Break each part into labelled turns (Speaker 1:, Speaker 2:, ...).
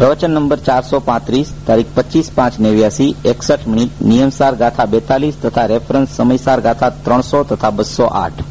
Speaker 1: प्रवचन नंबर 435 तारीख 25/5/89 61 मिनिट, नियमसार गाथा 42 तथा रेफरन्स समयसार गाथा 300 तथा 208।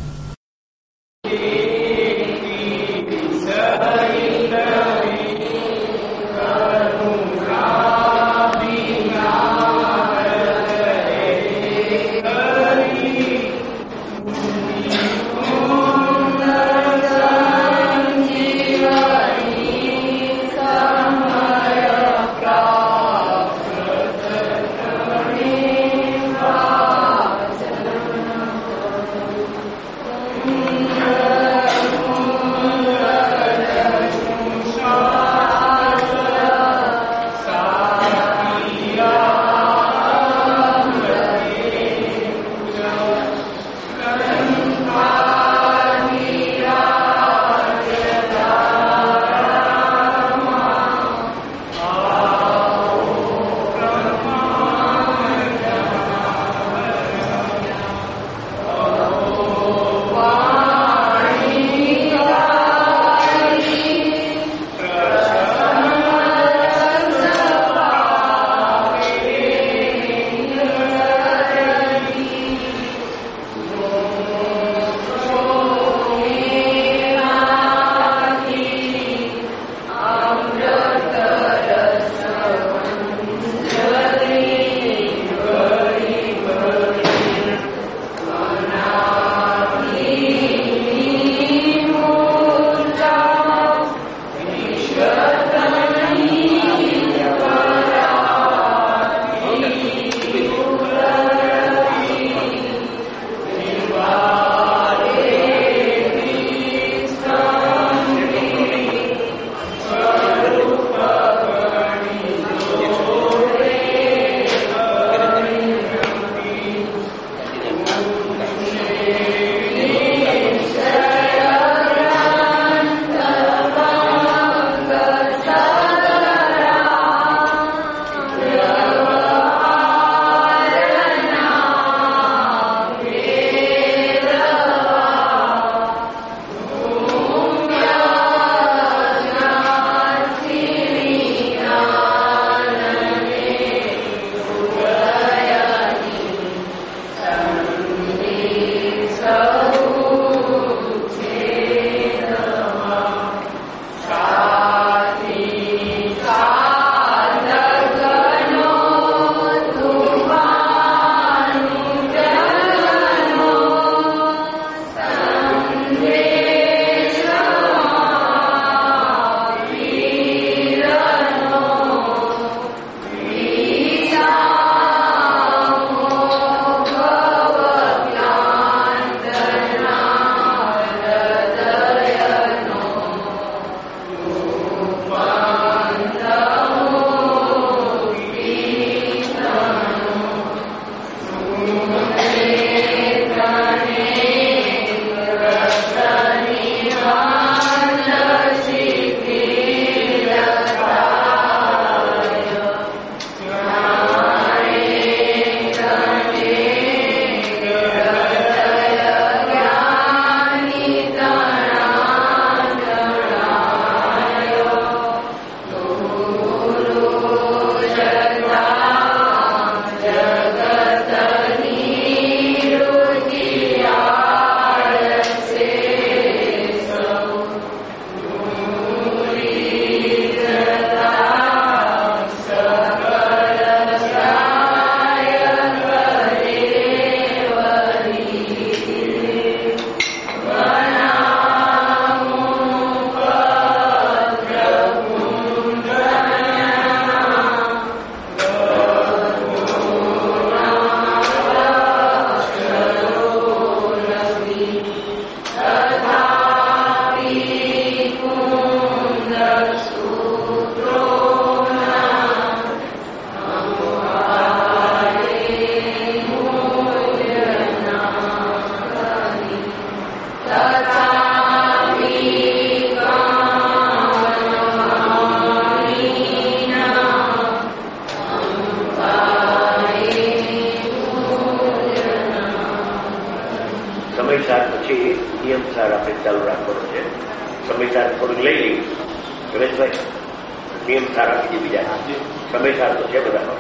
Speaker 2: નિયમ સાર આપણે ચાલુ રાખવાનો છે. સમયસાર થોડુંક લઈ લઈએ. રમેશભાઈ નિયમ સારા આપી બીજા સમય સાર તો છે બધા.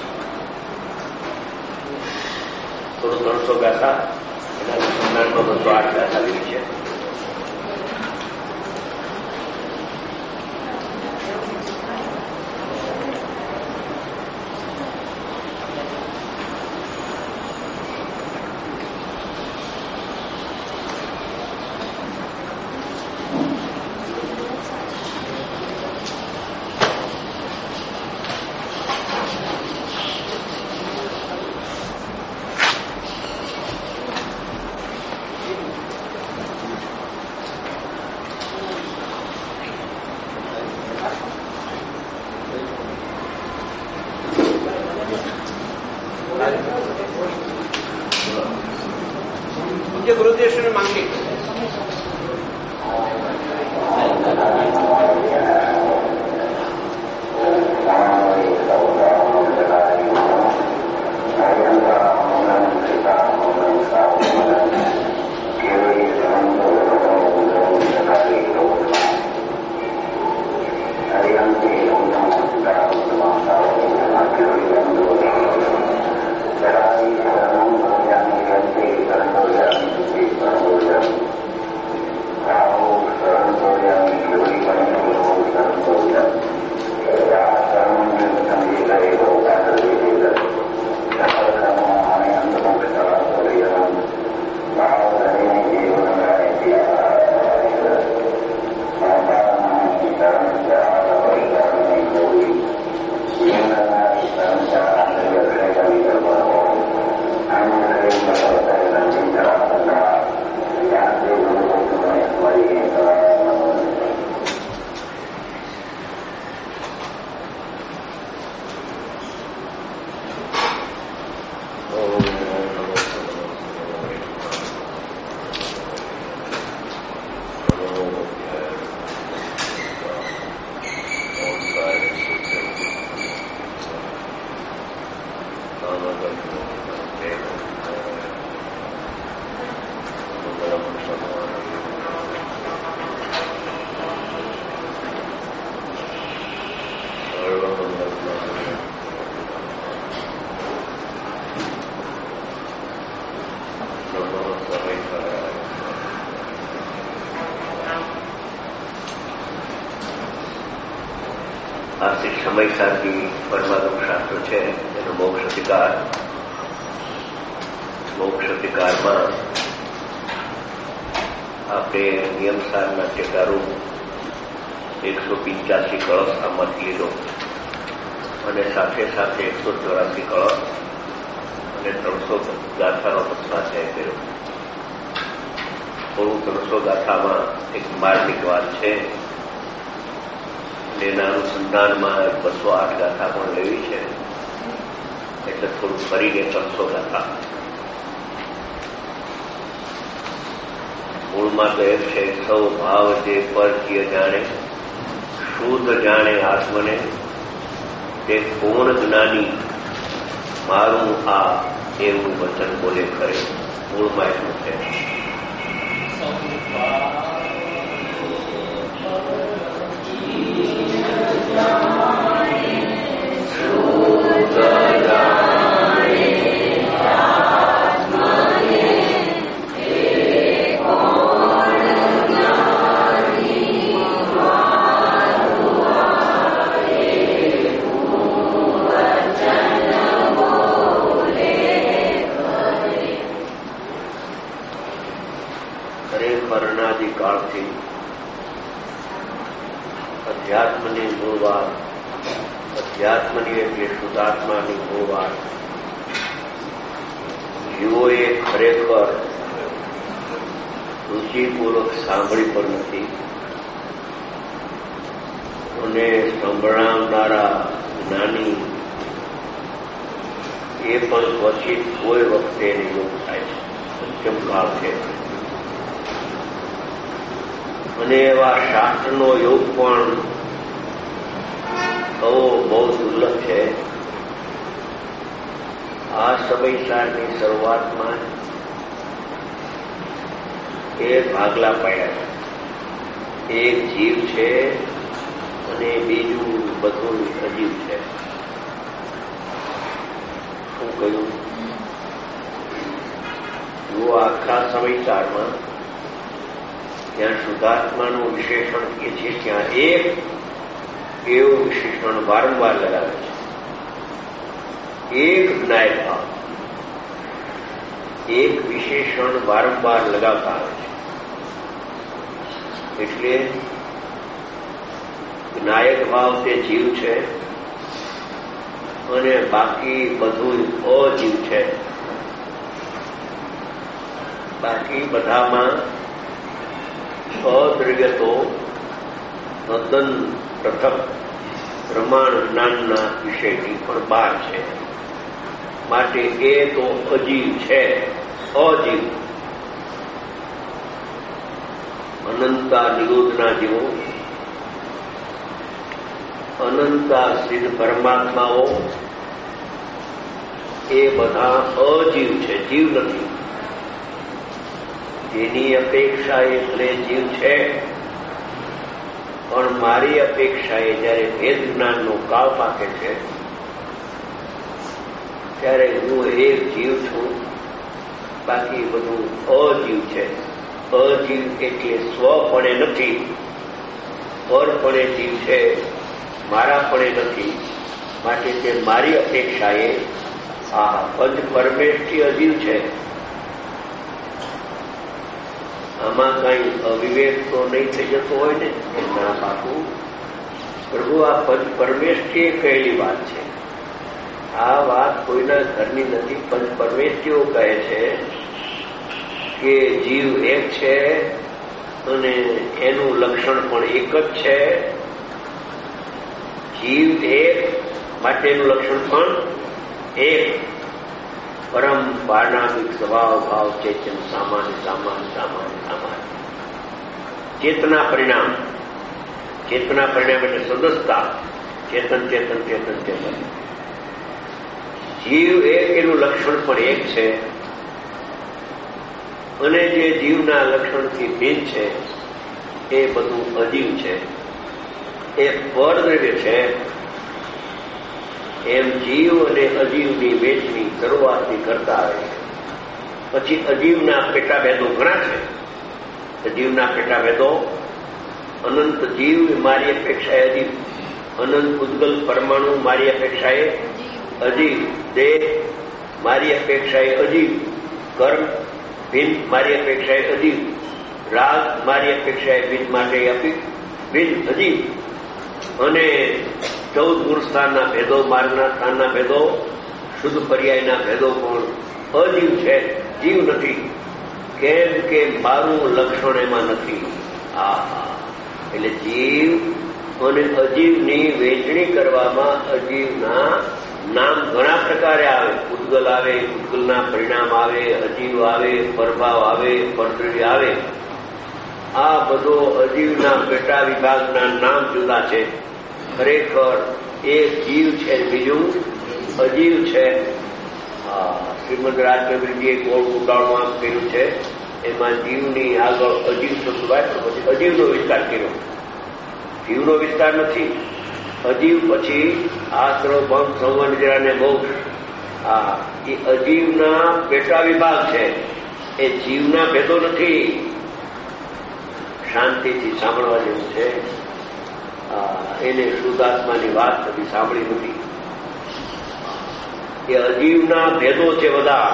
Speaker 2: થોડું 300 ગાથા એના સંજ્ઞાનમાં 208 ગાથા લેવી છે. ગુરુદેવને માંગી સમય સાથી પરમાત્મ શાસ્ત્ર છે એનો મોક્ષ અધિકાર. મોક્ષ અધિકારમાં આપણે નિયમસારના ટેકારૂપ 185 કળશ આમાંથી લીધો અને સાથે સાથે 184 કળશ અને 300 ગાથાનો સ્વાધ્યાય કર્યો. થોડું 300 ગાથામાં એક માર્મિક વાત છે. એના અનુસંધાનમાં 208 ગાથા પણ લેવી છે, એટલે થોડું ફરીને 300 ગાથા. મૂળમાં તો એ છે, સૌ ભાવ જે પરકીય જાણે, શુદ્ધ જાણે આત્મને, તે કોણ જ્ઞાની મારું આ એવું વચન બોલે ખરે. મૂળમાં એટલું છે. અનાદિકાળથી અધ્યાત્મની મૂળ વાત, અધ્યાત્મની એટલે શુદ્ધાત્માની મૂળ વાત જીવોએ ખરેખર રુચિપૂર્વક સાંભળી પણ નથી અને સંભળાવનારા જ્ઞાની એ પણ ક્વચિત કોઈ વખતે નિયોગ થાય છે. પંચમ કાળ છે અને એવા શાસ્ત્રનો યોગ પણ થવો બહુ દુર્લભ છે. આ સમયસારની શરૂઆતમાં એ ભાગલા પડ્યા છે. એક જીવ છે અને બીજું બધું અજીવ છે. શું કહ્યું? જુઓ, આખા સમયકાળમાં ત્યાં શુદ્ધાત્માનું વિશેષણ કે છે ત્યાં એક એવું વિશેષણ વારંવાર લગાવે છે. એક જ્ઞાયક ભાવ, એક વિશેષણ વારંવાર લગાવતા આવે છે. એટલે જ્ઞાયક ભાવ તે જીવ છે અને બાકી બધું અજીવ છે. બાકી બધામાં અદ્રવ્ય તો તદ્દન પ્રથમ પ્રમાણ જ્ઞાનના વિષયથી પણ બહાર છે. માટે એ તો અજીવ છે, અજીવ. અનંતા નિરોધના જીવો, અનંતા સિદ્ધ પરમાત્માઓ એ બધા અજીવ છે, જીવ નથી. જેની અપેક્ષાએ ભલે જીવ છે, પણ મારી અપેક્ષાએ જયારે ભેદ જ્ઞાનનો કાળ પાકે છે ત્યારે હું એક જીવ છું, બાકી બધું અજીવ છે. અજીવ એટલે સ્વપણે નથી, પરપણે જીવ છે, મારાપણે નથી. માટે તે મારી અપેક્ષાએ આ પંચ પરમેષ્ઠી અજીવ છે. આમાં કઈ અવિવેક તો નહીં થઈ જતો હોય ને? ના બાપુ, પ્રભુ આ પંચ પરમેષ્ઠી કહેલી વાત છે. આ વાત કોઈના ઘરની નથી. પંચ પરમેષ્ઠીઓ કહે છે કે જીવ એક છે અને એનું લક્ષણ પણ એક જ છે. જીવ એક માટેનું લક્ષણ પણ એક. પરમ પારણામિક સ્વભાવ ભાવ ચેતન સામાન્ય સામાન્ય સામાન્ય સામાન્ય. ચેતના પરિણામ, ચેતના પરિણામ એટલે સદસ્તા. ચેતન ચેતન ચેતન ચેતન. જીવ એક એનું લક્ષણ પણ એક છે અને જે જીવના લક્ષણથી ભિન્ન છે એ બધું અજીવ છે. એ પરદ્રવ્ય છે. એમ જીવ અને અજીવની વેચની શરૂઆતથી કરતા આવે છે. પછી અજીવના પેટાભેદો ઘણા છે. અજીવના પેટાભેદો અનંત જીવ મારી અપેક્ષાએ અજીવ, અનંત ઉદ્ગલ પરમાણુ મારી અપેક્ષાએ અજીવ, દેહ મારી અપેક્ષાએ અજીવ, કર્મ ભિન્ન મારી અપેક્ષાએ અજીવ, રાગ મારી અપેક્ષાએ ભિન્ન માટે ભિન્ન અજીવ. અને 14 ગુણ સ્થાનના ભેદો, માર્ગના સ્થાનના ભેદો, શુદ્ધ પર્યાયના ભેદો પણ અજીવ છે, જીવ નથી. કેમ કે મારું લક્ષણ એમાં નથી. એટલે જીવ અને અજીવની વહેંચણી કરવામાં અજીવના નામ ઘણા પ્રકારે આવે. ઉદ્ગલ આવે, ઉદ્ગલના પરિણામ આવે, અજીવ આવે, પરભાવ આવે, પરદ્રવ્ય આવે. આ બધો અજીવના પેટા વિભાગના નામ જુદા છે. ખરેખર એક જીવ છે, બીજું અજીવ છે. શ્રીમદ રાજકબીરજીએ ગોળ ઉડાડમાં કર્યું છે. એમાં જીવની આગળ અજીવ શબ્દ વાપર્યો, પછી અજીવનો વિસ્તાર કર્યો. જીવનો વિસ્તાર નથી. અજીવ પછી આશ્રવ ભંગ સંવર નિદ્રા ને મોક્ષ. એ અજીવના પેટા વિભાગ છે. એ જીવના ભેદો નથી. શાંતિથી સાંભળવા જેવું છે. એને શુદ્ધાત્માની વાત કદી સાંભળી નથી. એ અજીવના ભેદો છે બધા.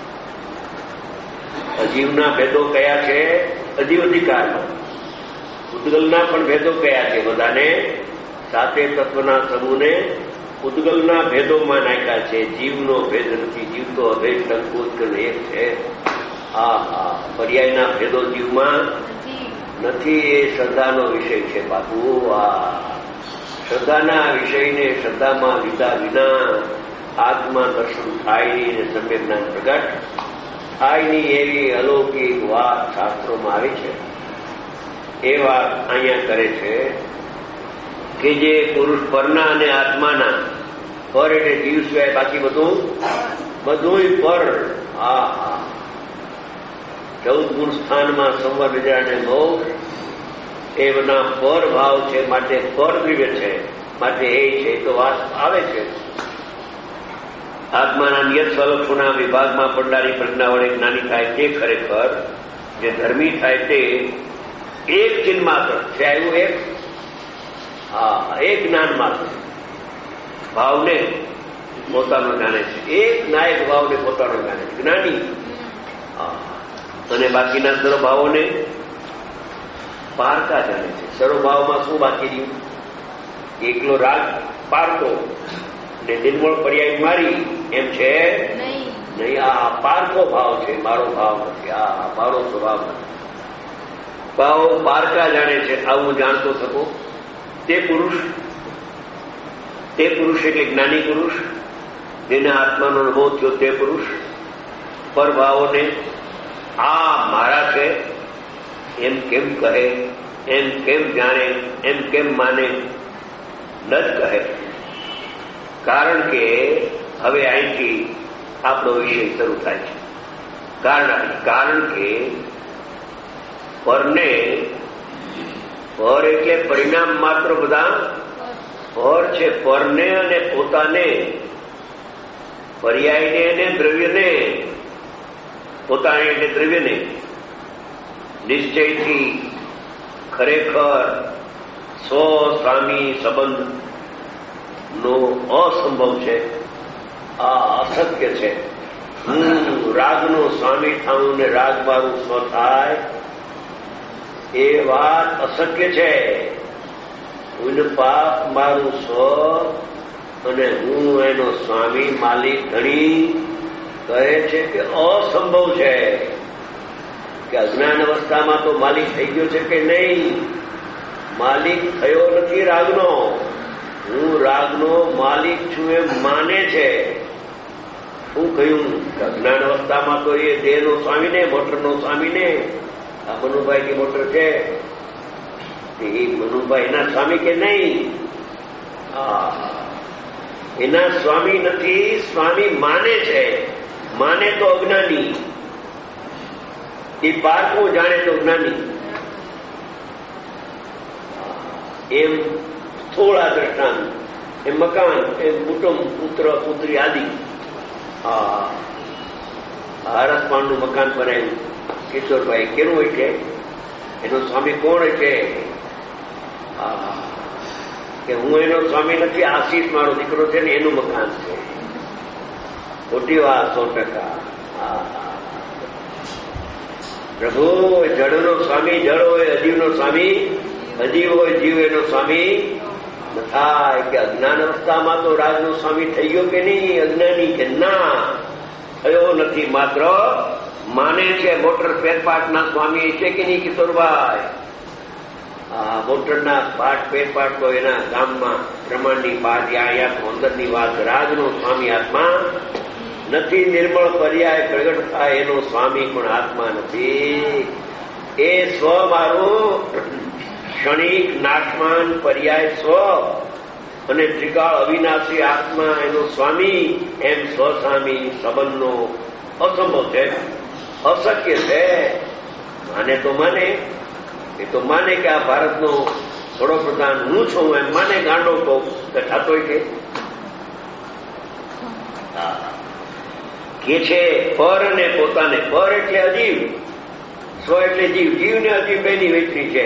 Speaker 2: અજીવના ભેદો કયા છે? અજીવ અધિકારમાં. ઉદ્ગલના પણ ભેદો કયા છે? બધાને સાતે તત્વના સમૂહને ઉદ્ગલના ભેદોમાં નાખ્યા છે. જીવનો ભેદ નથી. જીવ તો અભેદ સંકોચ એક છે. પર્યાયના ભેદો જીવમાં નથી. એ શ્રદ્ધાનો વિષય છે બાપુ. શ્રદ્ધાના વિષયને શ્રદ્ધામાં લીધા વિના આત્મા દર્શન થાય નહીં ને સમ્યક જ્ઞાન પ્રગટ થાય નહીં. એવી અલૌકિક વાત શાસ્ત્રોમાં આવી છે. એ વાત અહીંયા કરે છે કે જે પુરુષ પરના અને આત્માના, પર એટલે જીવ સિવાય બાકી બધું પર. 14 ગુણ સ્થાનમાં સંવર નિદ્રા અને મોક્ષ એ બધા પર ભાવ છે. માટે પરદ્રવ્ય છે. માટે એ છે તો વાત આવે છે. આત્માના નિયત સ્વરૂપના વિભાગમાં પડનારી પ્રજ્ઞા વડે જ્ઞાની થાય તે ખરેખર જે ધર્મી થાય તે એક ચિહ્ન માત્ર છે. આવ્યું એક એક જ્ઞાન માત્ર ભાવને પોતાનો જાણે છે. એક નાયક ભાવને પોતાનો જાણે છે જ્ઞાની. અને બાકીના સર્વભાવોને પારકા જાણે છે. સર્વભાવમાં શું બાકી રહ્યું? એકલો રાગ પારકો ને નિર્મળ પર્યાય મારી એમ છે નહીં. આ પારકો ભાવ છે, મારો ભાવ નથી, આ મારો સ્વભાવ નથી. ભાવ પારકા જાણે છે. આવું જાણતો શકો તે પુરુષ એટલે જ્ઞાની પુરુષ, જેને આત્માનો અનુભવ થયો તે પુરુષ પરભાવોને આ મારા છે એમ કેમ કહે, એમ કેમ જાણે, એમ કેમ માને? ન જ કહે. કારણ કે હવે અહીંથી આપણો વિષય શરૂ થાય છે. કારણ કે પરને પર એટલે પરિણામ માત્ર બધા પર છે. પરને અને પોતાને, પર્યાયને અને દ્રવ્યને, પોતાને એટલે દ્રવ્યને નિશ્ચયથી ખરેખર સ્વસ્વામી સંબંધનો અસંભવ છે. આ અશક્ય છે. હું રાગનો સ્વામી થાઉં ને રાગ મારું સ્વ થાય એ વાત અશક્ય છે. હું પાપ મારું સ્વ અને હું એનો સ્વામી માલિક ધણી કહે છે કે અસંભવ છે. કે અજ્ઞાન અવસ્થામાં તો માલિક થઈ ગયો છે કે નહીં? માલિક થયો નથી રાગનો. હું રાગનો માલિક છું એમ માને છે. શું કહ્યું? અજ્ઞાન અવસ્થામાં તો એ દેહનો સ્વામી ને, મોટરનો સ્વામી ને. આ મનુભાઈની મોટર છે એ મનુભાઈ એના સ્વામી કે નહીં? એના સ્વામી નથી, સ્વામી માને છે. માને તો અજ્ઞાની, એ પારકું જાણે તો જ્ઞાની. એમ થોડા દ્રષ્ટાંત, એમ મકાન, એમ કુટુંબ, પુત્ર પુત્રી આદિ. હરસપાણનું મકાન બનાવ્યું કિશોરભાઈ, કેવું હોય છે? એનો સ્વામી કોણ હોય છે? કે હું એનો સ્વામી નથી, આશીષ મારો દીકરો છે ને એનું મકાન છે. ખોટી વાત 100%. પ્રભુ જળનો સ્વામી જળ હોય, અજીવનો સ્વામી અજીવ હોય, જીવ એનો સ્વામી ન થાય. કે અજ્ઞાન અવસ્થામાં તો રાજનો સ્વામી થઈ ગયો કે નહીં? અજ્ઞાની કે ના થયો નથી, માત્ર માને છે. મોટર પેરપાટના સ્વામી છે કે નહીં કિશોરભાઈ? મોટરના પાઠ પેરપાટ તો એના ગામમાં પ્રમાણની વાત, યા અંદરની વાત. રાજનો સ્વામી આત્મા નથી. નિર્મળ પર્યાય પ્રગટ થાય એનો સ્વામી પણ આત્મા નથી. એ સ્વ મારું ક્ષણિક નાશમાન પર્યાય સ્વ અને ત્રિકાળ અવિનાશી આત્મા એનો સ્વામી. એમ સ્વસ્વામી સંબંધનો અસંભવ છે, અશક્ય છે. માને તો માને, એ તો માને કે આ ભારતનો વડોપ્રધાન હું છું એમ માને. ગાંડો તો થતો કે છે પર અને પોતાને. પર એટલે અજીવ, સ્વ એટલે જીવ. જીવ ને અજીવ બેની વહેંચણી છે.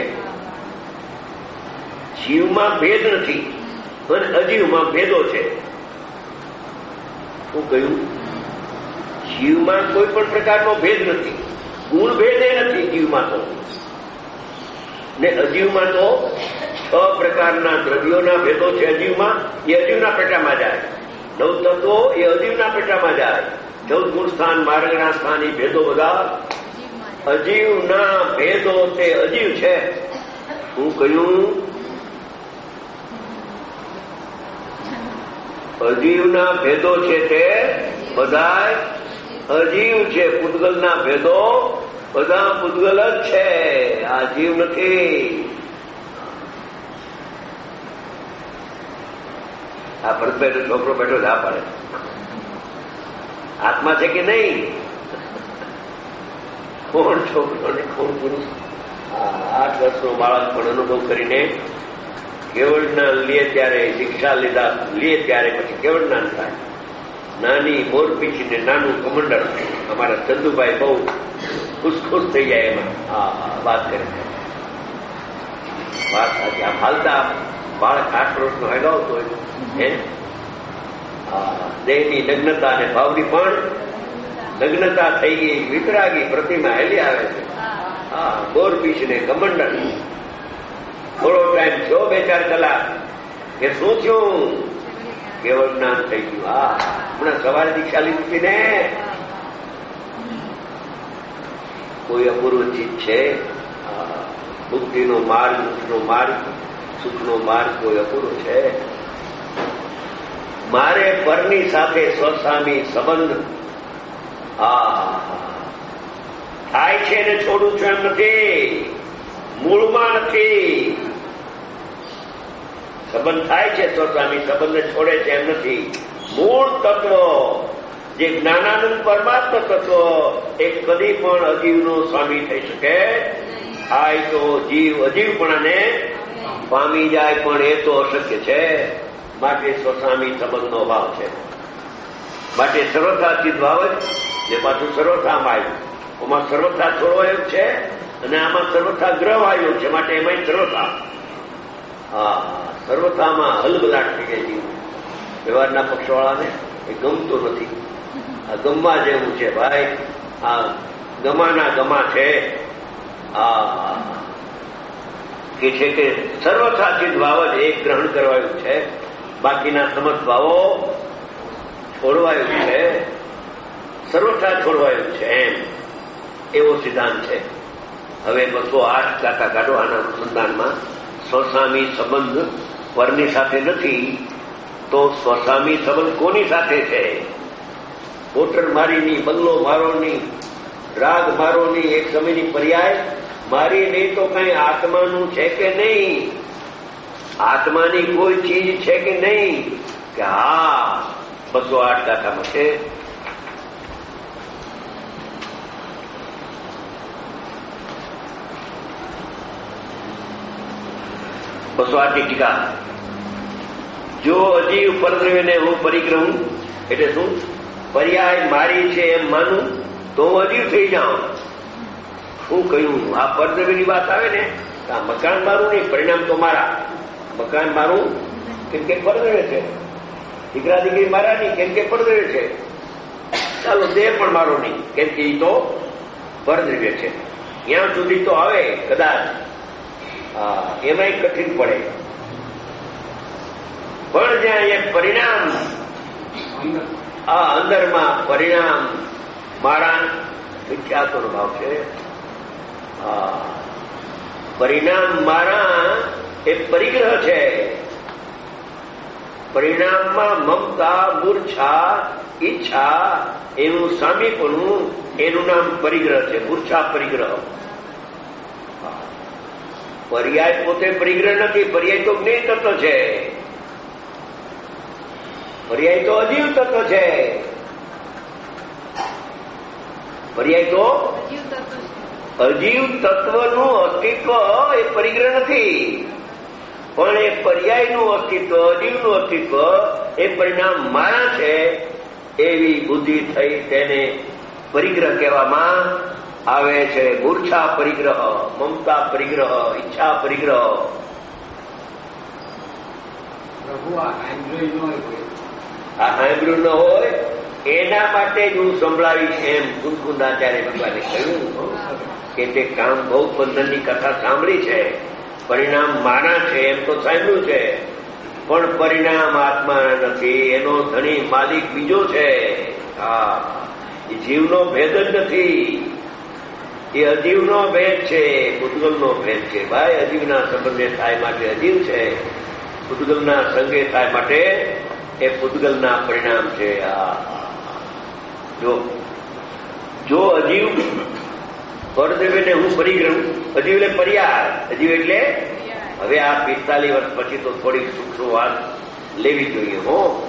Speaker 2: જીવમાં ભેદ નથી અને અજીવમાં ભેદો છે. શું કહ્યું? જીવમાં કોઈ પણ પ્રકારનો ભેદ નથી, ગુણ ભેદ એ નથી જીવમાં તો. ને અજીવમાં તો 6 પ્રકારના દ્રવ્યોના ભેદો છે. અજીવમાં એ અજીવના પેટામાં જાય. 9 તત્વો એ અજીવના પેટામાં જાય. 14 ગુણ સ્થાન, માર્ગના સ્થાન, એ ભેદો બધા અજીવના ભેદો તે અજીવ છે. શું કહ્યું? અજીવના ભેદો છે તે બધા અજીવ છે. પૂતગલના ભેદો બધા પૂતગલ જ છે, આ જીવ નથી. આ ભરતભાઈ છોકરો બેઠો જ આ પાડે આત્મા છે કે નહીં? કોણ છોકરો ને કોણ પુરુષ? 8 વર્ષનો બાળક પણ અનુભવ કરીને કેવળ જ્ઞાન લે ત્યારે, દીક્ષા લીધા લે ત્યારે પછી કેવળ જ્ઞાન થાય. નાની મોરપીંછીને નાનું કમંડળ. અમારા ચંદુભાઈ બહુ ખુશ થઈ જાય એમાં. વાત કરે વાત સાચી. આમ હાલતા બાળક 8 વર્ષનો હગાવતો હોય હે, દેહની નગ્નતા અને ભાવની પણ નગ્નતા થઈ ગઈ, વિતરાગી પ્રતિમા હેલી આવે છે. મોરપીંછીને કમંડળ. થોડો ટાઈમ થયો, 2-4 કલાક, કે શું થયું? કેવળ જ્ઞાન થઈ ગયું. હમણાં સવારે દીક્ષા લીધી ને. કોઈ અપૂર્વ ચીજ છે? મુક્તિનો માર્ગ, મુક્તિનો માર્ગ, સુખનો માર્ગ કોઈ અપૂર્વ છે? મારે પરની સાથે સ્વસામી સંબંધ થાય છે ને છોડું છું એમ નથી, મૂળમાં નથી. સંબંધ થાય છે સ્વસ્વામી સંબંધ છોડે છે એમ નથી. મૂળ તત્વ જે જ્ઞાનાનંદ પરમાત્મા તત્વ એ કદી પણ અજીવનો સ્વામી થઈ શકે. આ તો જીવ અજીવપણાને પામી જાય, પણ એ તો અશક્ય છે. માટે સ્વસ્વામી સંબંધનો ભાવ છે. માટે સર્વથા ચિત્ત ભાવ જ જે પાછું સર્વથામાં આવ્યું. આમાં સર્વથા છોડવાયું છે અને આમાં સર્વથા ગ્રહ આવ્યું છે. માટે એમાં સર્વથા સર્વથામાં હલબલાટ થઈ ગઈ જીવ. વ્યવહારના પક્ષવાળાને એ ગમતું નથી. આ ગમવા જેવું છે ભાઈ. આ ગમાના ગમા છે. કે છે કે સર્વથાચિત ભાવ જ એક ગ્રહણ કરવાયું છે, બાકીના સમસ્ત ભાવો છોડવાયું છે. સર્વથા છોડવાયું છે એમ એવો સિદ્ધાંત છે. હવે 208 કાકા કાઢવાના અનુસંધાનમાં સ્વસ્વામી સંબંધ પરની સાથે નથી, તો સ્વસ્વામી સંબંધ કોની સાથે છે? મોટર મારીની, બંગલો મારોની, રાગ મારોની, એક સમયની પર્યાય મારી નહીં તો કઈ આત્માનું છે કે નહીં? આત્માની કોઈ ચીજ છે કે નહીં? કે 208 કાકામાં છે. ટીકા. જો અજીવ પરદ્રવ્યને હું પરિગ્રહું, એટલે શું? પર્યાય મારી છે એમ માનું તો હું અજીવ થઈ જાઉં. શું કહ્યું? આ પરદ્રવ્યની વાત આવે ને, આ મકાન મારું નહીં, પરિણામ તો મારા. મકાન મારું કેમ કે પરદ્રવ્ય છે, દીકરા દીકરી મારા નહીં કેમ કે પરદ્રવ્ય છે. ચાલો દેહ પણ મારો નહીં કેમ કે એ તો પરદ્રવ્ય છે. ત્યાં સુધી તો આવે કદાચ, એમાં કઠિન પડે. પણ જ્યાં એ પરિણામ અંદરમાં પરિણામ મારા મિથ્યાત્વનો ભાવ છે. પરિણામ મારા એ પરિગ્રહ છે. પરિણામમાં મમતા, મૂર્છા, ઈચ્છા એનું સામીપણું, એનું નામ પરિગ્રહ છે. મૂર્છા પરિગ્રહ. પર્યાય પોતે પરિગ્રહ નથી. પર્યાય તો જ્ઞેય તત્વ છે. પર્યાય તો અજીવ તત્વ છે. પર્યાય તો અજીવ તત્વનું અસ્તિત્વ એ પરિગ્રહ નથી, પણ એ પર્યાયનું અસ્તિત્વ, અજીવનું અસ્તિત્વ એ પરિણામ મારા છે. એવી બુદ્ધિ થઈ તેને પરિગ્રહ કહેવામાં આવે છે. મૂર્છા પરિગ્રહ, મમતા પરિગ્રહ, ઈચ્છા પરિગ્રહ. આ સાંભળ્યું ન હોય એના માટે જ હું સંભળાવીશ એમ કુંદકુંદાચાર્ય ભગવાને કહ્યું કે તે કામ બહુ બંધનની કથા સાંભળી છે. પરિણામ માના છે એમ તો સાંભળ્યું છે, પણ પરિણામ આત્મા નથી. એનો ધણી માલિક બીજો છે. એ જીવનો ભેદ જ નથી. એ અજીવનો ભેદ છે, પૂતગલનો ભેદ છે. ભાઈ અજીવના સંબંધે થાય માટે અજીવ છે, પૂતગલના સંગે થાય માટે એ પૂતગલના પરિણામ છે. જો અજીવ પરદેવીને હું પરિગ્રહ, અજીવ એટલે પર્યાય, અજીવ એટલે હવે આ 45 વર્ષ પછી તો થોડીક સૂક્ષ્મ વાત લેવી જોઈએ.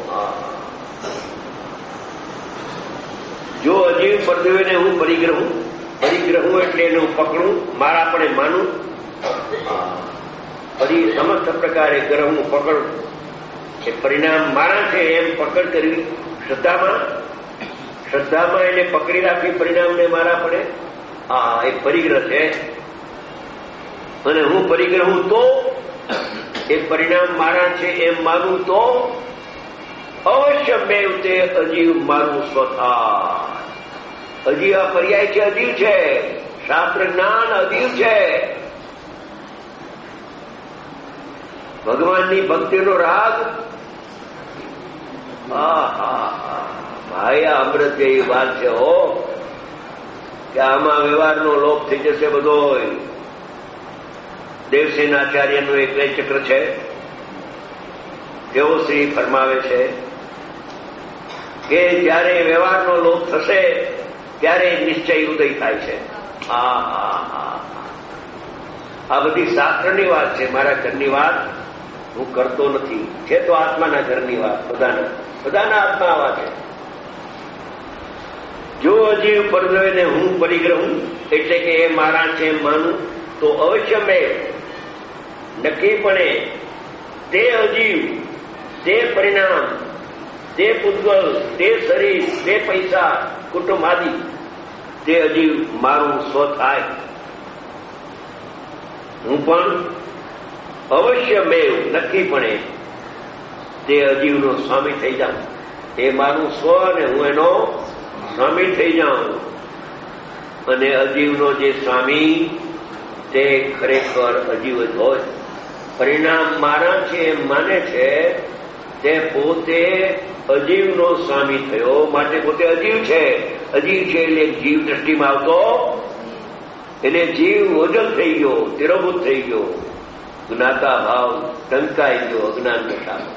Speaker 2: જો અજીવ પરદેવીને હું પરિગ્રહું એટલે એને હું પકડું, મારા પણ માનું. પછી સમસ્ત પ્રકારે ગ્રહનું પકડ એ પરિણામ મારા છે એમ પકડ કરવી શ્રદ્ધામાં એને પકડી રાખી પરિણામને મારા પડે. હા, એ પરિગ્રહ છે. અને હું પરિગ્રહ હું તો એ પરિણામ મારા છે એમ માનું તો અવશ્ય મેવ તે અજીવ મારું સ્વથા. અજીવ આ પર્યાય છે, અજીવ છે. શાસ્ત્ર જ્ઞાન અજીવ છે. ભગવાનની ભક્તિનો રાગ. ભાઈ આ અમૃત જેવી વાત છે હો, કે આમાં વ્યવહારનો લોપ થઈ જશે બધો. દેવસેન આચાર્યનું એક ચક્ર છે, તેઓ શ્રી ફરમાવે છે કે જયારે વ્યવહારનો લોપ થશે ત્યારે નિશ્ચય ઉદય થાય છે. આ બધી શાસ્ત્રની વાત છે, મારા ઘરની વાત હું કરતો નથી. છે તો આત્માના ઘરની વાત, બધાના આત્મા આવા છે. જો અજીવ પરદ્રવ્યને હું પરિગ્રહું એટલે કે એ મારા છે એમ માનું તો અવશ્ય મેં નક્કીપણે તે અજીવ, તે પરિણામ, તે પૂતગલ, તે શરીર, તે પૈસા, કુટુંબ આદિ તે અજીવ મારું સ્વ થાય. હું પણ અવશ્ય મેં નક્કીપણે તે અજીવનો સ્વામી થઈ જાઉં. એ મારું સ્વ અને હું એનો સ્વામી થઈ જાઉં. અને અજીવનો જે સ્વામી તે ખરેખર અજીવ જ હોય. પરિણામ મારા છે એમ માને છે તે પોતે અજીવનો સ્વામી થયો, માટે પોતે અજીવ છે. અજીવ છે એટલે જીવ દ્રષ્ટિમાં આવતો, એટલે જીવ ઓજલ થઈ ગયો, તિરોભૂત થઈ ગયો, જ્ઞાતા ભાવ ઢંકાઈ ગયો અજ્ઞાન દશામાં.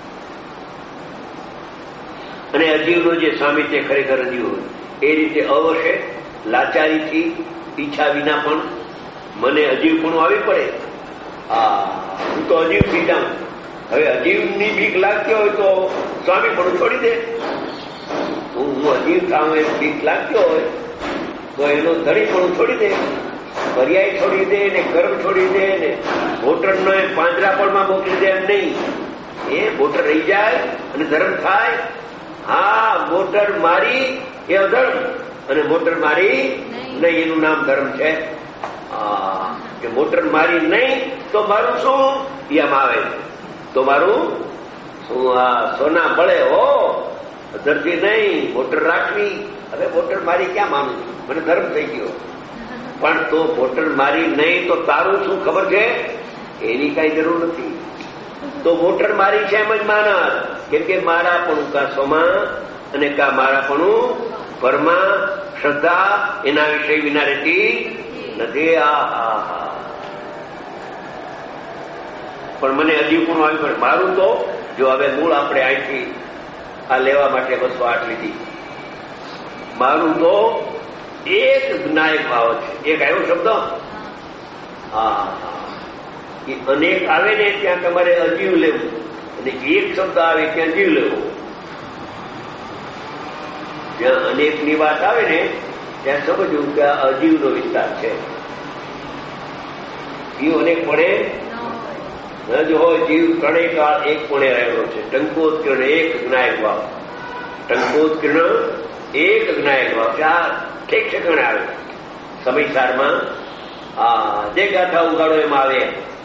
Speaker 2: અને અજીવનો જે સ્વામી તે ખરેખર અજીવ હોય. એ રીતે અવશ્ય લાચારીથી ઈચ્છા વિના પણ મને અજીવપણું આવી પડે. હું તો અજીવ થઈ જાઉં. હવે અજીવની બીક લાગતી હોય તો સ્વામી પણ છોડી દે. હું અજીવ થાઉં એ બીક લાગતી હોય તો એનો ધણી પણ છોડી દે, પર્યાય છોડી દે ને ગર્ભ છોડી દે ને વોટરનો પાંજરાપણમાં મોકલી દે એમ નહીં. એ વોટર રહી જાય અને ધર્મ થાય. હા, મોટર મારી એ અધર્મ અને મોટર મારી નહીં એનું નામ ધર્મ છે. કે મોટર મારી નહીં તો મારું શું એમ આવે, તો મારું શું સોના બળે હો, અધરથી નહીં મોટર રાખવી. હવે મોટર મારી ક્યાં માનું છું, મને ધર્મ થઈ ગયો. પણ તો મોટર મારી નહીં તો તારું શું ખબર છે, એની કઈ જરૂર નથી. તો મોટર મારી છે એમ જ માનત, કેમ કે મારા પણ કા સ્વમાં અને કા મારા પણ પરમાં શ્રદ્ધા એના વિષય વિના રહેતી નથી. પણ મને અજીવપણું આવ્યું પડે મારું. તો જો હવે મૂળ આપણે અહીંથી આ લેવા માટે 208 લીધી, મારું તો એક જ્ઞાયક ભાવ છે. એક આવ્યો શબ્દ, અનેક આવે ને ત્યાં તમારે અજીવ લેવું, અને એક શબ્દ આવે ત્યાં જીવ લેવો. જ્યાં અનેકની વાત આવે ને ત્યાં સમજવું કે આ અજીવનો વિસ્તાર છે. જીવ અનેક પડે ન જ હોય. જીવ ત્રણેય કાળ એક પણે રહેલો છે. ટંકોત્કીર્ણ એક જ્ઞાયક ભાવ, ટંકોત્કીર્ણ એક જ્ઞાયક ભાવ. ચાર ઠીક ઠેકાણે આવે સમયસારમાં. જે ગાથા ઉગાડો એમાં આવે.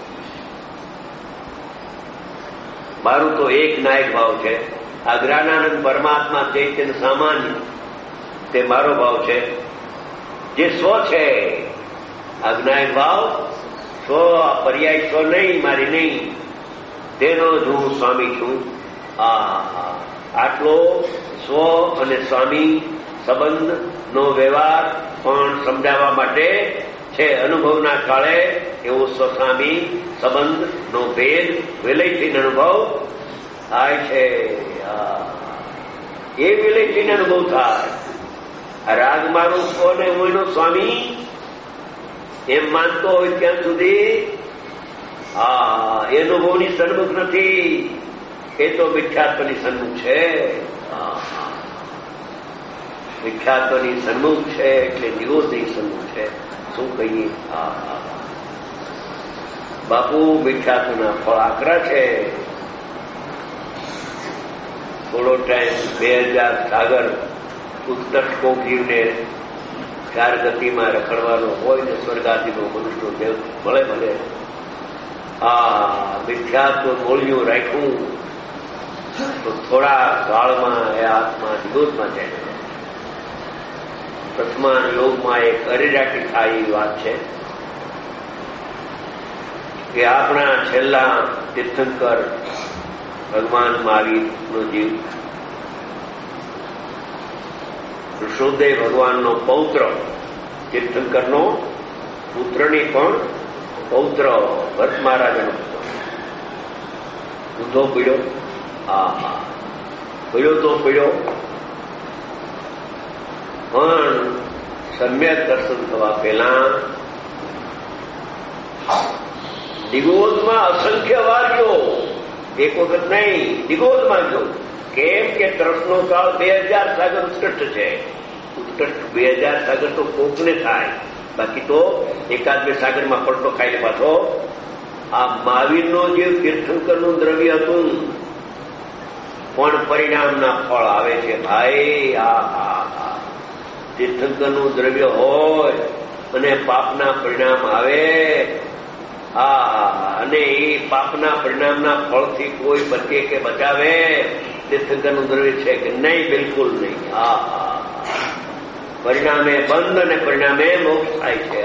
Speaker 2: મારું તો એક નાયક ભાવ છે. આ જ્ઞાનાનંદ પરમાત્મા ચૈતન્ય સામાન્ય તે મારો ભાવ છે. જે સ્વ છે આ જ્ઞાયક ભાવ, સ્વ પર્યાય સ્વ નહીં, મારી નહીં, તેનો જ હું સ્વામી છું. આટલો સ્વ અને સ્વામી સંબંધનો વ્યવહાર પણ સમજાવવા માટે છે. અનુભવના કાળે એવો સ્વસ્વામી સંબંધનો ભેદ વિલયથી અનુભવ થાય છે. એ વિલયથી અનુભવ થાય. આ રાગ મારો સ્વ ને હું એનો સ્વામી એમ માનતો હોય ત્યાં સુધી એ અનુભવની સન્મુખ નથી. એ તો મિથ્યાત્વની સન્મુખ છે. મિથ્યાત્વની સન્મુખ છે એટલે નિરોધની સન્મુખ છે. શું કહીએ? બાપુ મીઠાતુના ફળ આકરા છે. થોડો ટાઈમ 2000 સાગર ઉત્કર્ષ કોકીને 4 ગતિમાં રખડવાનો હોય ને સ્વર્ગાદિનો મનુષ્યનો દેવ મળે ભલે આ મિથ્યાત્વ મૂળિયું રાખ્યું તો થોડા કાળમાં એ આત્મા વિરોધમાં જાય. પ્રથમાન યોગમાં એક અરેરાટી થાય એવી વાત છે કે આપણા છેલ્લા તીર્થંકર ભગવાન મહાવીરનો જીવ ઋષોદય ભગવાનનો પૌત્ર, તીર્થંકરનો પુત્રની પણ પૌત્ર ભરત મહારાજનો ઊંધો પીડ્યો. પીડ્યો તો પીડ્યો, પણ સમ્યક દર્શન થવા પહેલા દિગોદમાં અસંખ્ય વાર ગયો, એક વખત નહીં, દિગોદમાં ગયો. કેમ કે તરસનો કાળ 2000 સાગર ઉત્કૃષ્ટ છે. ઉત્કૃષ્ટ 2000 સાગર તો કોકને થાય, બાકી તો એકાદ બે સાગરમાં પડતો ખાઈને પાછો. આ મહાવીરનો જે તીર્થંકરનું દ્રવ્ય હતું પણ પરિણામના ફળ આવે છે ભાઈ. આ તીર્થંકરનું દ્રવ્ય હોય અને પાપના પરિણામ આવે, અને એ પાપના પરિણામના ફળથી કોઈ બચે કે બચાવે તીર્થંકરનું દ્રવ્ય છે કે નહીં? બિલકુલ નહીં. પરિણામે બંધ અને પરિણામે મોક્ષ થાય છે.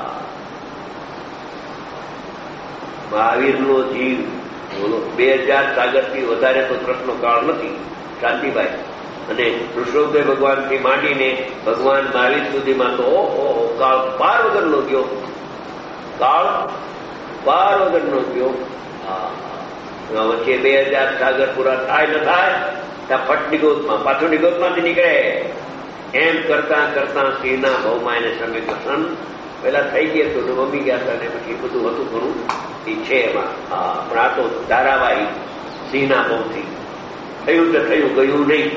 Speaker 2: મહાવીરનો જીવ બોલો 2000 સાગરથી વધારે તો કૃષ્ણનો કાળ નથી શાંતિભાઈ. અને ઋષભદેવ ભગવાનથી માંડીને ભગવાન મહાવીર સુધીમાં તો કાળ પાર વગરનો ગયો, કાળ પાર વગરનો ગયો. વચ્ચે 2000 સાગર પૂરા થાય ન થાય ત્યાં ફટ નિગોદમાં, પાછો નિગોદમાંથી નીકળે. એમ કરતા કરતા સિંહના ભાવમાં એને સમ્યક દર્શન પેલા થઈ ગયા તો મમ્મી ગયા હતા ને પછી બધું હતું ઘણું એ છે એમાં. પણ આ તો ધારાવાહી સિંહના ભાવથી થયું તો થયું, ગયું નહીં.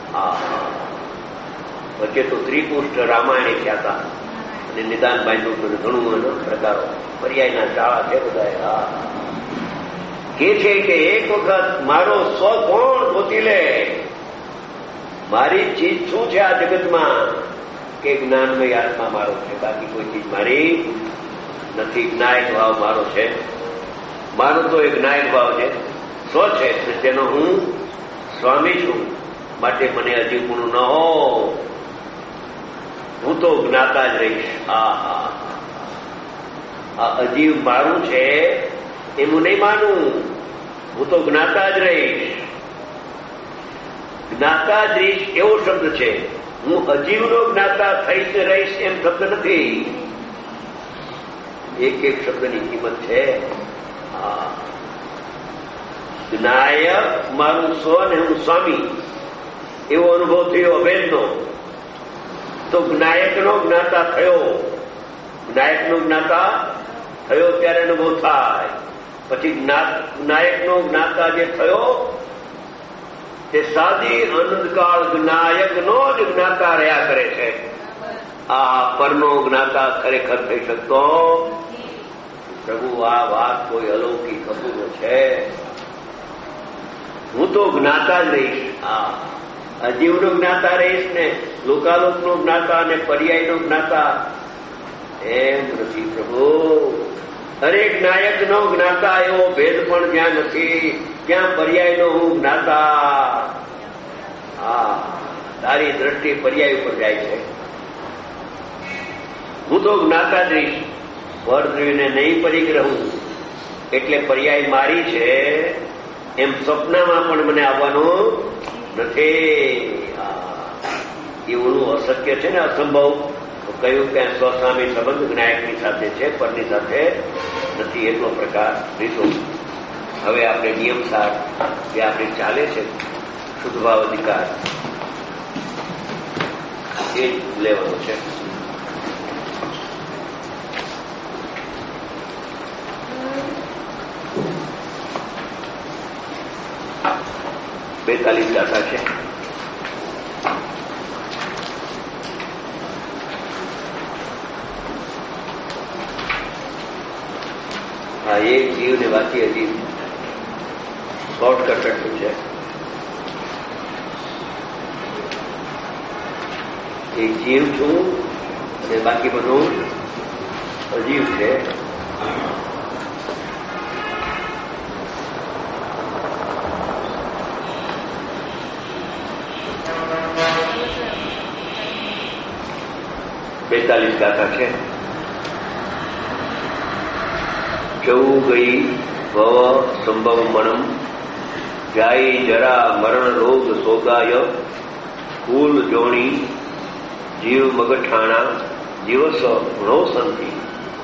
Speaker 2: વચ્ચે તો ત્રિપુષ્ટ રામાયણ થયા હતા અને નિદાનભાઈનું ઘણું પ્રકારો પર્યાયના શાળા છે બધા. કે છે કે એક વખત મારો સ્વ કોણ ગોતી લે, મારી ચીજ શું છે આ જગતમાં કે જ્ઞાનમય આત્મા મારો છે, બાકી કોઈ ચીજ મારી નથી. જ્ઞાયક ભાવ મારો છે, મારો તો એક જ્ઞાયક ભાવ છે, સ્વ છે, તેનો હું સ્વામી છું. માટે મને હજી ગુણ ન હો, હું તો જ્ઞાતા જ રહીશ. આ અજીવ મારું છે એ હું નહીં માનું, હું તો જ્ઞાતા જ રહીશ. જ્ઞાતા જ રહીશ એવો શબ્દ છે, હું અજીવનો જ્ઞાતા થઈશ રહીશ એમ શબ્દ નથી. એક એક શબ્દની કિંમત છે. જ્ઞાયક મારું સ્વ ને હું સ્વામી એવો અનુભવ થયો અભેદનો. તો જ્ઞાયકનો જ્ઞાતા થયો, જ્ઞાયકનો જ્ઞાતા થયો ત્યારે અનુભવ થાય. પછી જ્ઞાયકનો જ્ઞાતા જે થયો તે સાદી અનંતકાળ જ્ઞાયકનો જ જ્ઞાતા રહ્યા કરે છે. આ પરનો જ્ઞાતા ખરેખર થઈ શકતો પ્રભુ. આ વાત કોઈ અલૌકિક અપૂર્વ છે. હું તો જ્ઞાતા જ રહીશ. અજીવનો જ્ઞાતા રહીશ ને લોકાલોકનો જ્ઞાતા અને પર્યાયનો જ્ઞાતા એમ નથી પ્રભુ. દરેક નાયકનો જ્ઞાતા એવો ભેદ પણ જ્યાં નથી ત્યાં પર્યાયનો હું જ્ઞાતા. તારી દ્રષ્ટિ પર્યાય ઉપર જાય છે. હું તો જ્ઞાતા જ રહીશ, પરદ્રવ્યને નહીં પરિગ્રહું એટલે પર્યાય મારી છે એમ સ્વપ્નમાં પણ મને આવવાનું નથી. એવું અશક્ય છે ને અસંભવ. કહ્યું કે સ્વસ્વામી સંબંધ જ્ઞાયકની સાથે છે, પરની સાથે નથી. એટલો પ્રકાર રીતો. હવે આપણે નિયમસાર જે આપણે ચાલે છે શુદ્ધ ભાવ અધિકાર એ જ લેવાનો છે. બેતાલીસ ગાથા છે. આ એક જીવને બાકી હજી શોર્ટકટ એટલું છે. એક જીવ છું અને બાકી બધું અજીવ છે. બેતાલીસ ગાથા છે. જવું ગઈ ભવ સંભવ મણમ જાય જરા મરણ રોગ સોગાય કુલ જોણી જીવ મગઠાણા દિવસ ઘણો સંતિ.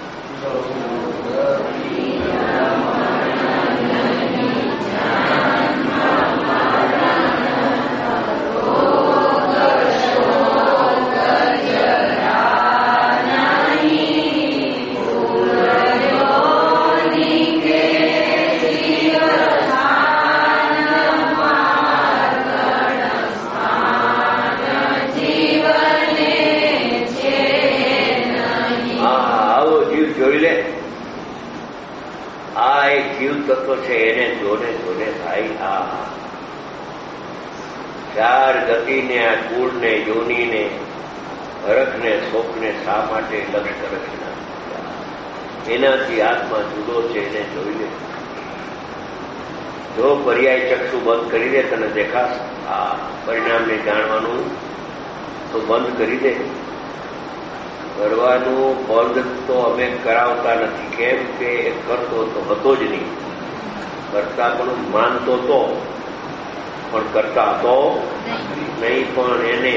Speaker 2: તત્વ છે એને જોને ભાઈ. આ ચાર ગતિને, આ કુળને, યોનીને, હરખને, શોકને શા માટે લક્ષ રચના એનાથી આત્મા જુદો છે એને જોઈ લે. જો પર્યાય ચક્ષુ બંધ કરી દે તને દેખાશ. આ પરિણામને જાણવાનું તો બંધ કરી દે. કરવાનું બંધ તો અમે કરાવતા નથી. કેમ કે કરતો તો હતો જ નહીં. કરતા પણ માનતો તો, પણ કરતા હતો નહીં. પણ એને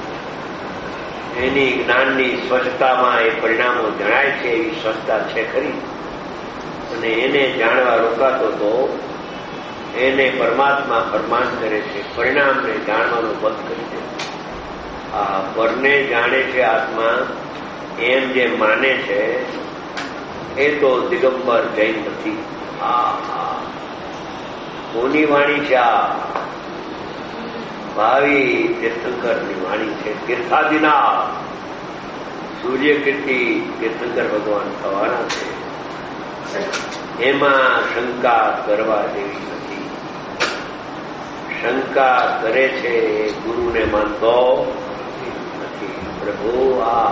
Speaker 2: એની જ્ઞાનની સ્વચ્છતામાં એ પરિણામો જણાય છે. એવી સ્વચ્છતા છે ખરી. અને એને જાણવા રોકાતો તો એને પરમાત્મા ફરમાન કરે છે પરિણામને જાણવાનું બંધ કરી દે. આ પરને જાણે છે આત્મા એમ જે માને છે એ તો દિગંબર જૈન નથી. કોની વાણી છે? આ ભાવિ તીર્થંકરની વાણી છે. તીર્થાદિના સૂર્ય કીર્તિ તીર્થંકર ભગવાન થવાના છે. એમાં શંકા કરવા જેવી નથી. શંકા કરે છે ગુરુને માનતો નથી. પ્રભુ આ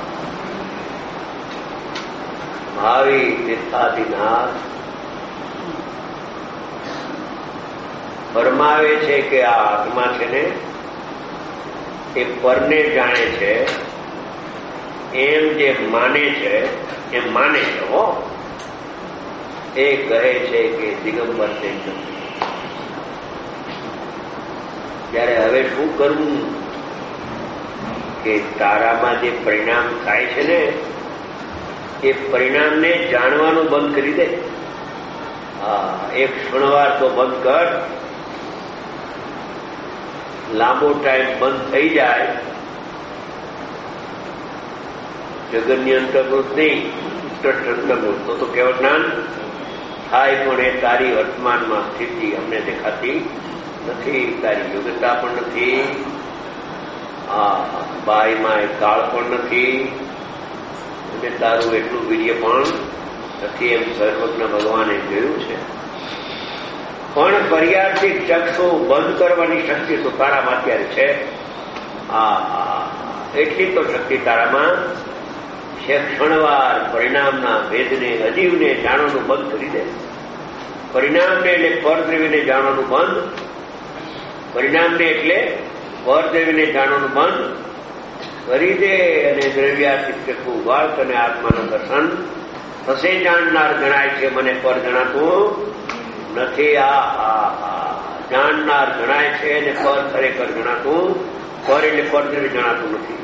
Speaker 2: ભાવિ તીર્થાદિનાથ ફરમાવે છે કે આ આત્મા છે ને એ પરને જાણે છે. એમ જે માને છે એમ માને છે. હો એ કહે છે કે દિગંબર થઈ નથી. ત્યારે હવે શું કરવું કે તારામાં જે પરિણામ થાય છે ને એ પરિણામને જાણવાનું બંધ કરી દે. એક ક્ષણવાર તો બંધ કર. લાંબો ટાઈમ બંધ થઈ જાય. જગનની અંતર્ગત નહીં, અંતર્ગત તો કેવળ જ્ઞાન થાય. પણ એ તારી વર્તમાનમાં સ્થિતિ અમને દેખાતી નથી. તારી યોગ્યતા પણ નથી. બાઈમાં એ કાળ પણ નથી. અને તારું એટલું વીર્ય પણ નથી. એમ સર્વજ્ઞ ભગવાને જોયું છે. પણ પર્યાર્થિક ચક્ષુ બંધ કરવાની શક્તિ તો તારામાં અત્યારે છે. એટલી તો શક્તિ તારામાં છે. ક્ષણવાર પરિણામના ભેદને, અજીવને જાણવાનું બંધ કરી દે. પરિણામને એટલે પરદ્રવ્યને જાણવાનું બંધ. પરિણામને એટલે પરદ્રવ્યને જાણવાનું બંધ કરી દે. અને દ્રવ્યાતીત ચક્ષુ ઉગાડ અને આત્માનું દર્શન થશે. જાણનાર જણાય છે, મને પર જણાતું નથી. જાણનાર જણાય છે અને પર ખરેખર જણાતું. પર એટલે પરદ્રવ્ય જણાતું નથી.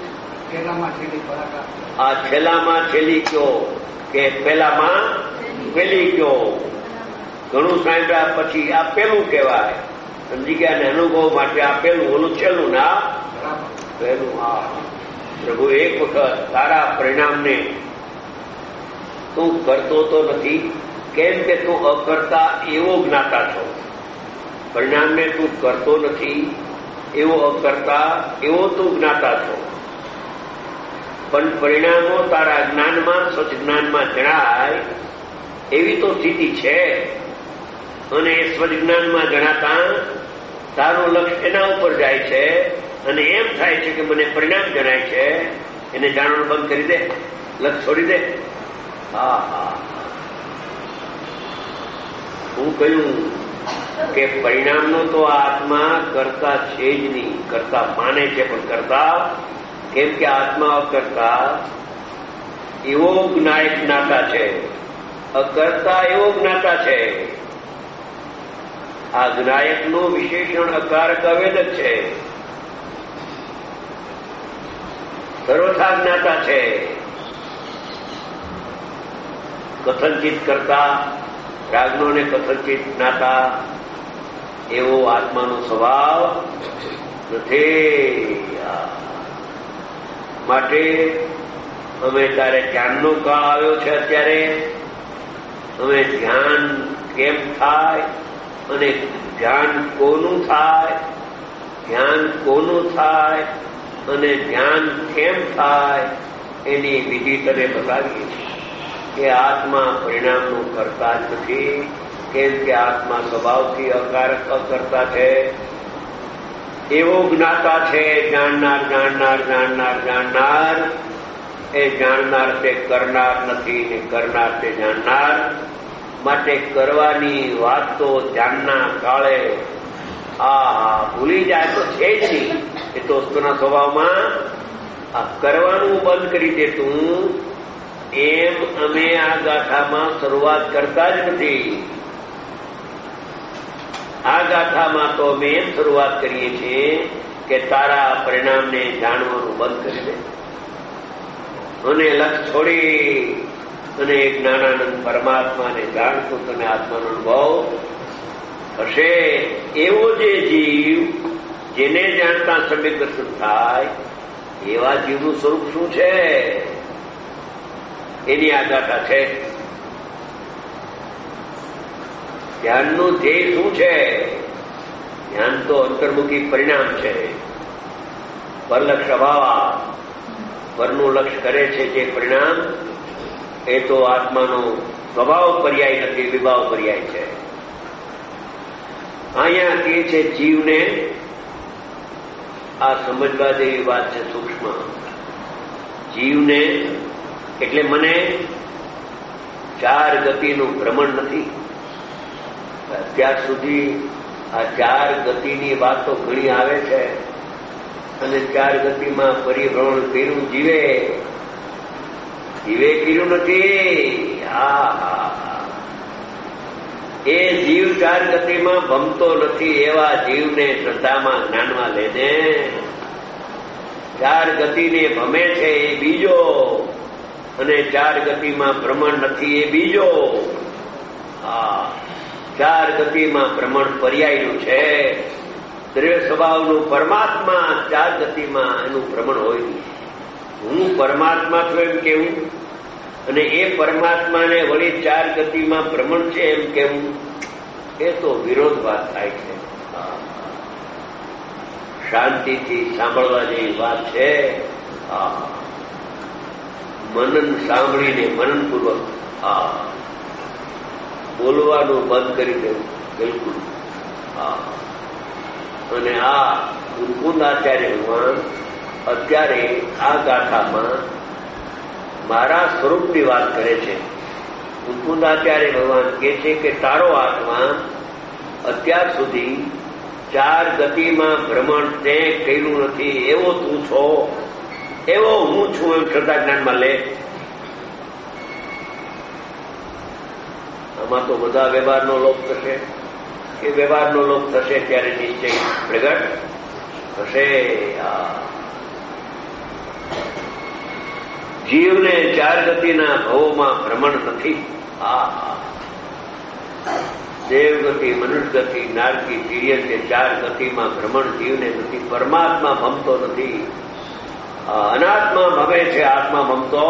Speaker 2: આ છેલ્લામાં છેલ્લી કયો કે પેલામાં પેલી કયો. ઘણું સાંભળ્યા પછી આ પેલું કહેવાય. સમજી ગયા ને? અનુભવ માટે આ પેલું, ઓલું છેલ્લું ને આ પેલું. પ્રભુ એક વખત તારા પરિણામને તું કરતો તો નથી. કેમ કે તું અકર્તા એવો જ્ઞાતા છો. પરિણામને તું કરતો નથી એવો અકર્તા એવો તું જ્ઞાતા છો. પણ પરિણામો તારા જ્ઞાનમાં, સચ જ્ઞાનમાં જણાય એવી તો સ્થિતિ છે. અને એ સ્વજ્ઞાનમાં જણાતા તારું લક્ષ્ય એના ઉપર જાય છે અને એમ થાય છે કે મને પરિણામ જણાય છે. એને જાણવાનું બંધ કરી દે, લક્ષ્ય છોડી દે. હું કહ્યું કે પરિણામનો તો આત્મા કરતા છે જ નહીં. કરતા માને છે પણ કરતા કેમ કે આત્મા અકર્તા એવો જ્ઞાયક જ્ઞાતા છે, અકર્તા એવો જ્ઞાતા છે. આ જ્ઞાયકનું વિશેષણ અકારક અવેદક છે, સર્વથા જ્ઞાતા છે. કથનચિત કરતા રાગનો ને કથનચિત જ્ઞાતા એવો આત્માનો સ્વભાવ નથી. માટે અમે તારે ધ્યાનનો કાળ આવ્યો છે. અત્યારે અમે ધ્યાન કેમ થાય અને ધ્યાન કોનું થાય, ધ્યાન કોનું થાય અને ધ્યાન કેમ થાય એની વિધિ તને બતાવીએ છીએ કે આત્મા પરિણામનું કરતા જ નથી. કેમ કે આત્મા સ્વભાવથી અકારક અકર્તા છે, એવો જ્ઞાતા છે. જાણનાર જાણનાર જાણનાર જાણનાર એ જાણનાર તે કરનાર નથી ને કરનાર તે જાણનાર. માટે કરવાની વાત તો જાણના કાળે ભૂલી જાય તો છે જ નહીં. એ તો વસ્તુના સ્વભાવમાં આ કરવાનું બંધ કરી દેતું. એમ અમે આ ગાથામાં શરૂઆત કરતા જ નથી. આ ગાથામાં તો અમે એમ શરૂઆત કરીએ છીએ કે તારા પરિણામને જાણવાનું બંધ કરી દે અને લક્ષ છોડી અને એક જ્ઞાનાનંદ પરમાત્માને જાણતો તને આત્માનો અનુભવ થશે. એવો જે જીવ જેને જાણતા સમ્યક દર્શન થાય એવા જીવનું સ્વરૂપ શું છે એની આ ગાથા છે. ધ્યાનનું ધ્યેય શું છે? ધ્યાન તો અંતર્મુખી પરિણામ છે. પરલક્ષ અભાવા પરનું લક્ષ્ય કરે છે જે પરિણામ એ તો આત્માનો સ્વભાવ પર્યાય નથી, વિભાવ પર્યાય છે. અહીંયા કે છે જીવને આ સમજવા જેવી વાત છે સૂક્ષ્મ. જીવને એટલે મને ચાર ગતિનું ભ્રમણ નથી. અત્યાર સુધી આ ચાર ગતિની વાતો ઘણી આવે છે અને ચાર ગતિમાં પરિભ્રમણ કર્યું જીવે કર્યું નથી. એ જીવ ચાર ગતિમાં ભમતો નથી એવા જીવને શ્રદ્ધામાં જ્ઞાનમાં લેને. ચાર ગતિને ભમે છે એ બીજો અને ચાર ગતિમાં ભ્રમણ નથી એ બીજો. ચાર ગતિમાં ભ્રમણ પર્યાયનું છે. દ્રવ્ય સ્વભાવનું પરમાત્મા ચાર ગતિમાં એનું ભ્રમણ હોય. હું પરમાત્મા છું એમ કેવું અને એ પરમાત્માને વળી ચાર ગતિમાં ભ્રમણ છે એમ કેવું એ તો વિરોધભાસ થાય છે. શાંતિથી સાંભળવા જેવી વાત છે. મનન સાંભળીને મનનપૂર્વક બોલવાનું બંધ કરી દેવું બિલકુલ. અને આ મુકુંદ આચાર્ય ભગવાન અત્યારે આ ગાથામાં મારા સ્વરૂપની વાત કરે છે. મુકુંદ આચાર્ય ભગવાન કહે છે કે તારો આત્મા અત્યાર સુધી ચાર ગતિમાં ભ્રમણ તે કર્યું નથી એવો તું છો, એવો હું છું એમ શ્રદ્ધા જ્ઞાનમાં લે. આમાં તો બધા વ્યવહારનો લોપ થશે. એ વ્યવહારનો લોપ થશે ત્યારે નિશ્ચય પ્રગટ થશે. જીવને ચાર ગતિના ભવોમાં ભ્રમણ નથી. દેવગતિ, મનુષ્યગતિ, નારકી, તિર્ય તે ચાર ગતિમાં ભ્રમણ જીવને નથી. પરમાત્મા ભમતો નથી. અનાત્મા ભમે છે, આત્મા ભમતો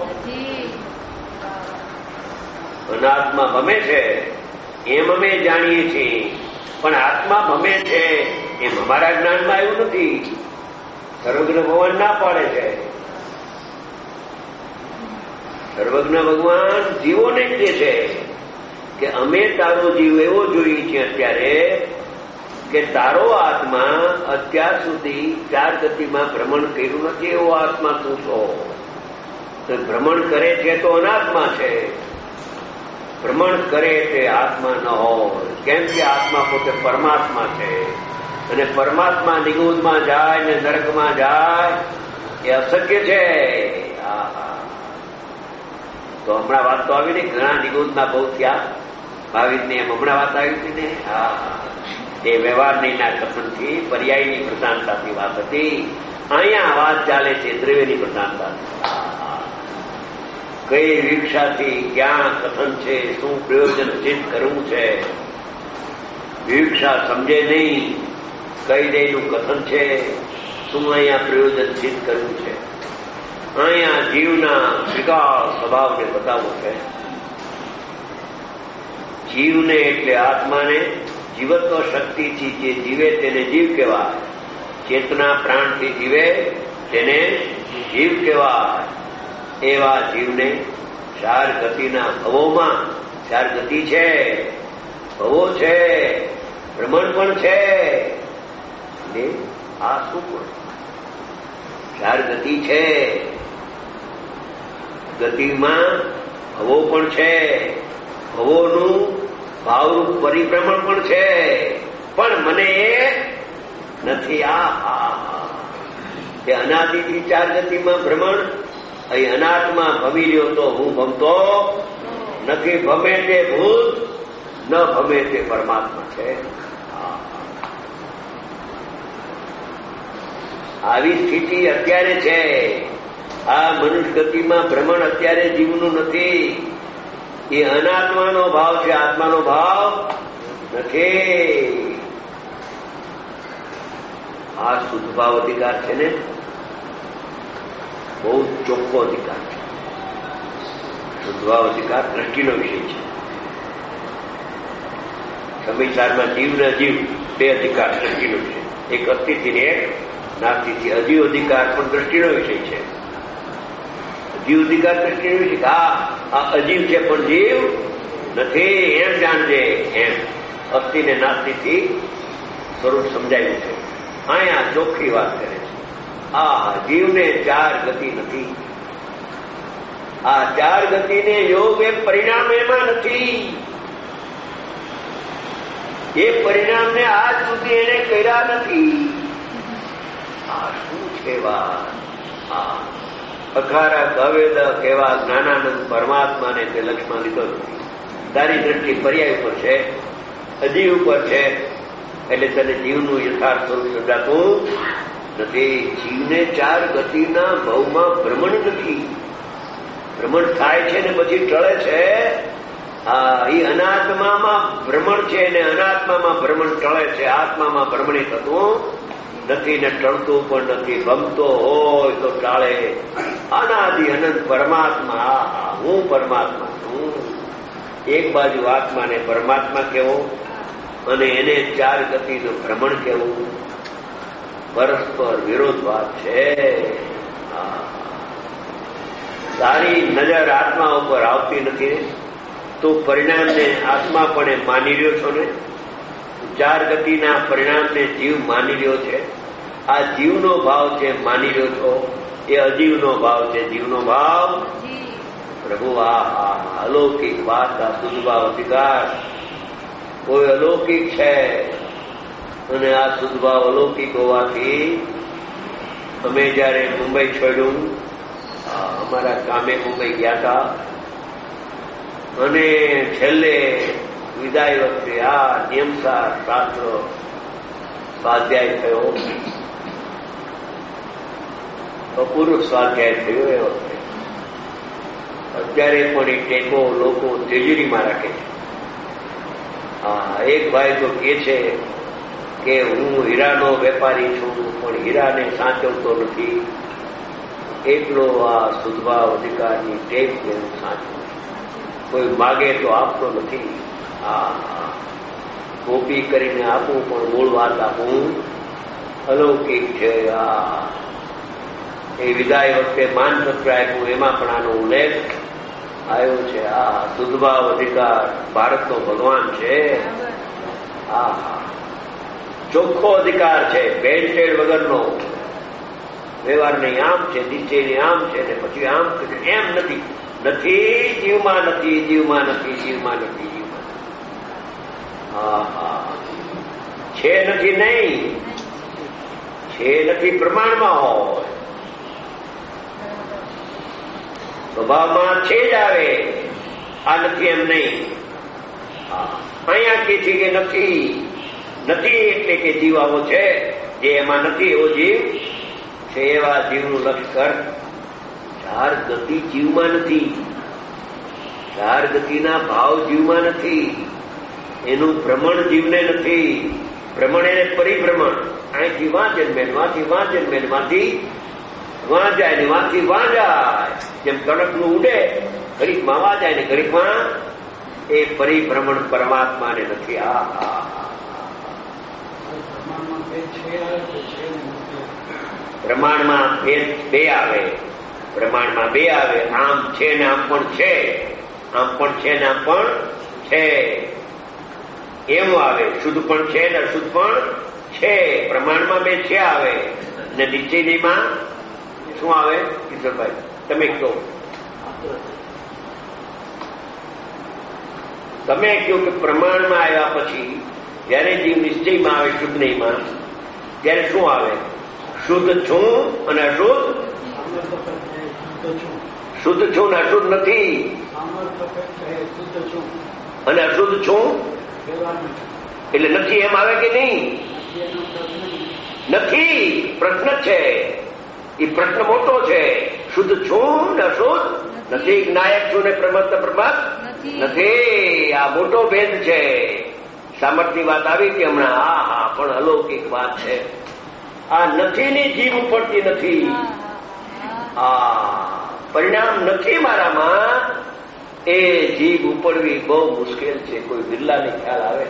Speaker 2: અનાત્મા ભમે છે એમ અમે જાણીએ છીએ, પણ આત્મા ભમે છે એમ અમારા જ્ઞાનમાં એવું નથી. સર્વજ્ઞ ભગવાન ના પાડે છે. સર્વજ્ઞ ભગવાન જીવોને જ દે છે. કે અમે તારો જીવ એવો જોઈએ છીએ અત્યારે કે તારો આત્મા અત્યાર સુધી 4 ગતિમાં ભ્રમણ કર્યું નથી એવો આત્મા તું છો. ભ્રમણ કરે છે તો અનાત્મા છે, ભ્રમણ કરે તે આત્મા ન હોય. કેમ કે આત્મા પોતે પરમાત્મા છે અને પરમાત્મા નિગુણમાં જાય ને નરકમાં જાય એ અશક્ય છે. તો હમણાં વાત તો આવી ને, ઘણા નિગુણના બહુ થયા ભાવિકને, એમ હમણાં વાત આવી હતી ને. એ વ્યવહારની કથનથી પર્યાયની પ્રધાનતાથી વાત હતી. અહીંયા વાત ચાલે છે દ્રવ્યની પ્રધાનતાથી. કઈ વિવક્ષાથી ક્યાં કથન છે, શું પ્રયોજન સિદ્ધ કરવું છે, વિવક્ષા સમજે નહીં કઈ દેનું કથન છે, શું અહીંયા પ્રયોજન સિદ્ધ કરવું છે. અહીંયા જીવના વિકાસ સ્વભાવને બતાવવું છે. જીવને એટલે આત્માને જીવત્વ શક્તિથી જે જીવે તેને જીવ કહેવાય. ચેતના પ્રાણથી જીવે તેને જીવ કહેવાય. એવા જીવને 4 ગતિના ભવોમાં 4 ગતિ છે, ભવો છે, ભ્રમણ પણ છે. આ શું પણ 4 ગતિ છે, ગતિમાં ભવો પણ છે, ભવોનું ભાવરૂપ પરિભ્રમણ પણ છે, પણ મને એ નથી. એ અનાદિથી 4 ગતિમાં ભ્રમણ, અહીં અનાત્મા ભમી રહ્યો તો હું ભમતો નથી. ભમે તે ભૂત, ન ભમે તે પરમાત્મા છે. આવી સ્થિતિ અત્યારે છે. આ મનુષ્ય ગતિમાં ભ્રમણ અત્યારે જીવનું નથી. એ અનાત્માનો ભાવ છે, આત્માનો ભાવ નથી. આ શુદ્ધ ભાવ અધિકાર છે ને, બહુ ચોખ્ખો અધિકાર છે. શુદ્ધ ભાવ અધિકાર દ્રષ્ટિનો વિષય છે. સમયસારમાં જીવ ને અજીવ 2 અધિકાર દ્રષ્ટિનો વિષય. એક અસ્થિતિ ને એક નાસ્તિથી. અજીવ અધિકાર પણ દ્રષ્ટિનો વિષય છે. અજીવ અધિકાર દ્રષ્ટિનો વિષય. આ અજીવ છે પણ જીવ નથી એમ જાણજે. એમ અસ્થિ ને નાસ્તિથી સ્વરૂપ સમજાયું છે. અહીંયા ચોખ્ખી વાત કરે છે. આ જીવને 4 ગતિ નથી. આ 4 ગતિને યોગ એ પરિણામ એમાં નથી. એ પરિણામને આજ સુધી એને કર્યા નથી. આ શું છે વાત? અખારા કવેદ કેવા જ્ઞાનાનંદ પરમાત્માને તે લક્ષ્યમાં લીધો નથી. તારી દ્રષ્ટિ પર્યાય ઉપર છે, અજીવ ઉપર છે, એટલે તને જીવનું યથાર્થ સ્વરૂપ સમજાતું નથી. જીવને 4 ગતિના ભવમાં ભ્રમણ નથી. ભ્રમણ થાય છે ને પછી ટળે છે. એ અનાત્મામાં ભ્રમણ છે ને અનાત્મામાં ભ્રમણ ટળે છે. આત્મામાં ભ્રમણી થતું નથી ને ટળતું પણ નથી. ભમતો હોય તો ટાળે. અનાદિ અનંત પરમાત્મા, હું પરમાત્મા છું. એક બાજુ આત્માને પરમાત્મા કહેવો અને એને 4 ગતિનું ભ્રમણ કહેવું, પરસ્પર વિરોધવાદ છે. તારી નજર આત્મા ઉપર આવતી નથી તો પરિણામને આત્મા પણ માની રહ્યો છો ને. 4 ગતિના પરિણામને જીવ માની રહ્યો છે. આ જીવનો ભાવ છે, માની રહ્યો છો. એ અજીવનો ભાવ છે. જીવનો ભાવ પ્રભુ આ અલૌકિક વાત, આ શુદ્ધ ભાવ અધિકાર કોઈ અલૌકિક છે અને આ શુદ્ધ ભાવ અલૌકિક હોવાથી અમે જયારે મુંબઈ છોડ્યું, અમારા કામે મુંબઈ ગયા હતા અને છેલ્લે વિદાય વખતે આ નિયમસાર શાસ્ત્ર સ્વાધ્યાય થયો, અપૂર્વ સ્વાધ્યાય થયો. એ વખતે અત્યારે પણ એ ટેકો લોકો તિજોરીમાં રાખે છે. એક ભાઈ તો કે છે કે હું હીરાનો વેપારી છું પણ હીરાને સાચવતો નથી. એટલો આ શુદ્ધભાવ અધિકારની ટેક હું સાચવું. કોઈ માગે તો આપતો નથી. કોપી કરીને આપું પણ મૂળ વાત આપું અલૌકિક છે. એ વિદાય વખતે માનપત્ર આપ્યું, એમાં પણ આનો ઉલ્લેખ આવ્યો છે. આ શુદ્ધભાવ અધિકાર ભારતનો ભગવાન છે. હા, ચોખ્ખો અધિકાર છે, ભેળસેળ વગરનો. વ્યવહાર નહીં આમ છે, નિશ્ચય નહીં આમ છે, ને પછી આમ છે, એમ નથી. નથી જીવમાં નથી, જીવમાં નથી, જીવમાં નથી, જીવમાં. હા, છે નથી નહીં, છે નથી પ્રમાણમાં હોય, સ્વભાવમાં છે જ આવે. આ નથી એમ નહીં. અહીંયા કે છે કે નથી, નથી એટલે કે જીવ આવો છે, જે એમાં નથી એવો જીવ છે. એવા જીવનું લક્ષ્ય કર. ચાર ગતિ જીવમાં નથી, ચાર ગતિના ભાવ જીવમાં નથી, એનું ભ્રમણ જીવને નથી. ભ્રમણ એને પરિભ્રમણ. અહીંથી વાં જન્મે, વાંથી વાં જન્મે, માંથી વાં જાય ને વાંથી વાં જાય. જેમ કણકનું ઉડે, ઘડીકમાં વાં જાય ને ઘડીકમાં, એ પરિભ્રમણ પરમાત્માને નથી. પ્રમાણમાં બે આવે, પ્રમાણમાં બે આવે. આમ છે ને આમ પણ છે, આમ પણ છે ને આમ પણ છે, એવું આવે. શુદ્ધ પણ છે ને અશુદ્ધ પણ છે. પ્રમાણમાં બે છે આવે. ને નિશ્ચયમાં શું આવે? કિશોરભાઈ તમે કહો. તમે કહો કે પ્રમાણમાં આવ્યા પછી જયારે જીવ નિશ્ચયમાં આવે, શુદ્ધ નહીંમાં, ત્યારે શું આવે? શુદ્ધ છું અને અશુદ્ધ, શુદ્ધ છું ને અશુદ્ધ નથી, અને અશુદ્ધ છું એટલે નથી એમ આવે કે નહીં? નથી, પ્રશ્ન છે. એ પ્રશ્ન મોટો છે. શુદ્ધ છું ને અશુદ્ધ નથી, નાયક છું ને પ્રમત પ્રમત નથી. આ મોટો ભેદ છે. સામર્થની વાત આવી કે હમણાં. હા, પણ અલૌકિક વાત છે. આ નથી ની જીવ ઉપડતી નથી. પરિણામ નથી મારામાં, એ જીવ ઉપડવી બહુ મુશ્કેલ છે. કોઈ બિરલાને ખ્યાલ આવે?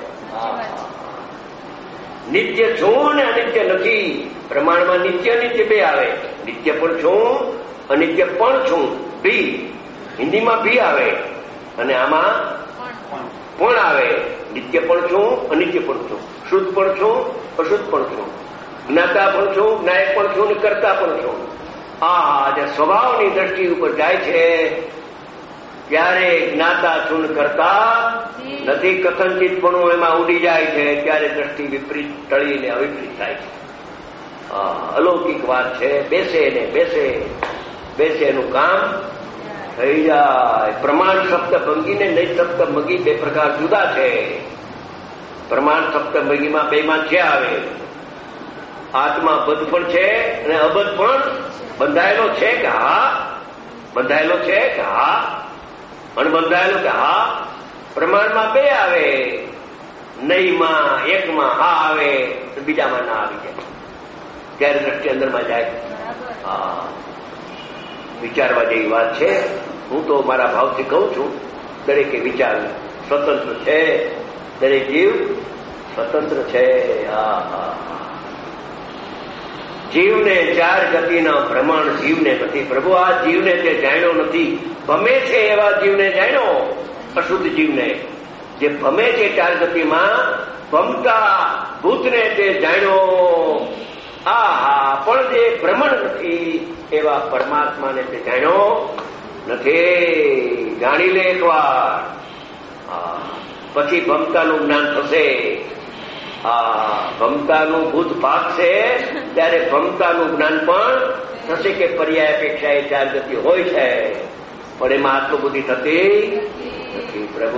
Speaker 2: નિત્ય છું ને અનિત્ય નથી. પ્રમાણમાં નિત્ય નિત્ય બે આવે. નિત્ય પણ છું, અનિત્ય પણ છું. ભી હિન્દીમાં ભી આવે અને આમાં પણ આવે. નિત્ય પણ છું, અનિત્ય પણ છું. શુદ્ધ પણ છું, અશુદ્ધ પણ છું. જ્ઞાતા પણ છું, જ્ઞાયક પણ છું ને કરતા પણ છું. જે સ્વભાવની દ્રષ્ટિ ઉપર જાય છે ત્યારે જ્ઞાતા છું ને કરતા નથી. કથનચિત પણ એમાં ઉડી જાય છે ત્યારે દ્રષ્ટિ વિપરીત ટળીને અવિપરીત થાય છે. અલૌકિક વાત છે. બેસે ને બેસે બેસે એનું કામ થઈ જાય. પ્રમાણ સપ્તભંગી ને નહીં સપ્તભંગી બે પ્રકાર જુદા છે. પ્રમાણ સપ્તભંગીમાં બેમાં છે આવે. આત્મા બધ પણ છે અને અબધ પણ બંધાયેલો છે કે હા? બંધાયેલો છે કે હા? અણબંધાયેલો કે હા? પ્રમાણમાં બે આવે. નહીંમાં એકમાં હા આવે તો બીજામાં ના આવી જાય. ત્યારે દ્રષ્ટિ અંદરમાં જાય. વિચારવા જેવી વાત છે. હું તો મારા ભાવથી કહું છું, દરેકે વિચાર સ્વતંત્ર છે. દરેક જીવ સ્વતંત્ર છે. જીવને ચાર ગતિના ભ્રમણ જીવને નથી. પ્રભુ આ જીવને તે જાણ્યો નથી. ભમે છે એવા જીવને જાણ્યો, અશુદ્ધ જીવને. જે ભમે છે ચાર ગતિમાં, ભમતા ભૂતને તે જાણ્યો. પણ જે ભ્રમણ નથી એવા પરમાત્માને તે જાણ્યો નથી. જાણી લે એકવાર, પછી ભમતાનું જ્ઞાન થશે. ભમતાનું ભૂત ભાગશે ત્યારે ભમતાનું જ્ઞાન પણ થશે કે પર્યાય અપેક્ષા એ ચાર ગતિ હોય છે, પણ એમાં આટલું બધી થતી નથી. પ્રભુ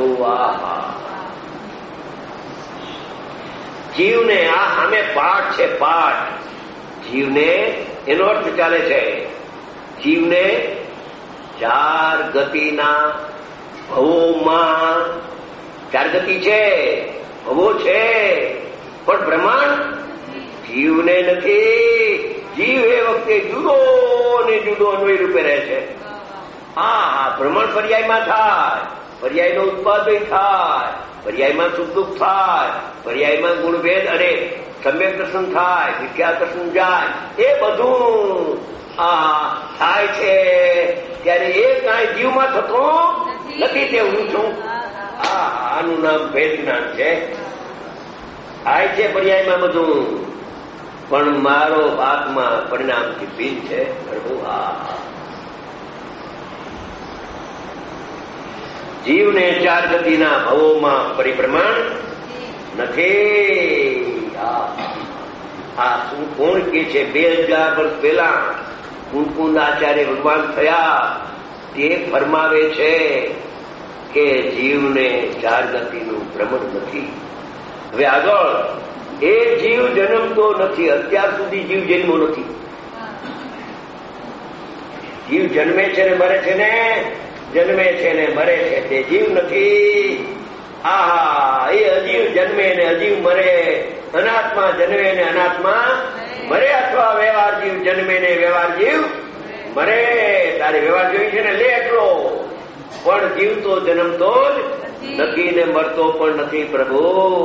Speaker 2: જીવને આ સામે પાઠ છે. પાઠ જીવને એનો અર્થ ચાલે છે. જીવને ચાર ગતિના ભવોમાં, ચાર ગતિ છે, ભવો છે, પણ પ્રમાણ જીવને નથી. જીવ એ વખતે જુદો ને જુદો અન્વય રૂપે રહે છે. ભ્રમણ પર્યાયમાં થાય, પર્યાયનો ઉત્પાદન થાય, પર્યાયમાં સુખ દુઃખ થાય, પર્યાયમાં ગુણભેદ અને સમ્યક દર્શન થાય, મિથ્યા દર્શન જાય, એ બધું થાય છે. ત્યારે એ કાંઈ જીવમાં થતો નથી તે હું છું. આનું નામ ભેદ જ્ઞાન છે. આય છે પર્યાયમાં બધું, પણ મારો આત્મા પરિણામથી ભિન્ન છે. પ્રભુ જીવને ચાર ગતિના ભવોમાં પરિભ્રમણ નથી. આ શું કોણ કે છે? 2000 વર્ષ પહેલા કુંકુંદ આચાર્ય ભગવાન થયા તે ફરમાવે છે કે જીવને ચાર ગતિનું ભ્રમણ નથી. હવે આગળ એ જીવ જન્મતો નથી. અત્યાર સુધી જીવ જન્મો નથી. જીવ જન્મે છે ને મરે છે ને, જન્મે છે ને મરે છે, તે જીવ નથી. એ અજીવ જન્મે ને અજીવ મરે, અનાત્મા જન્મે ને અનાત્મા મરે, અથવા વ્યવહાર જીવ જન્મે ને વ્યવહાર જીવ મરે. તારે વ્યવહાર જોઈ છે ને, લે એટલો. પણ જીવ તો જન્મતો જ નથી ને મરતો પણ નથી. પ્રભુ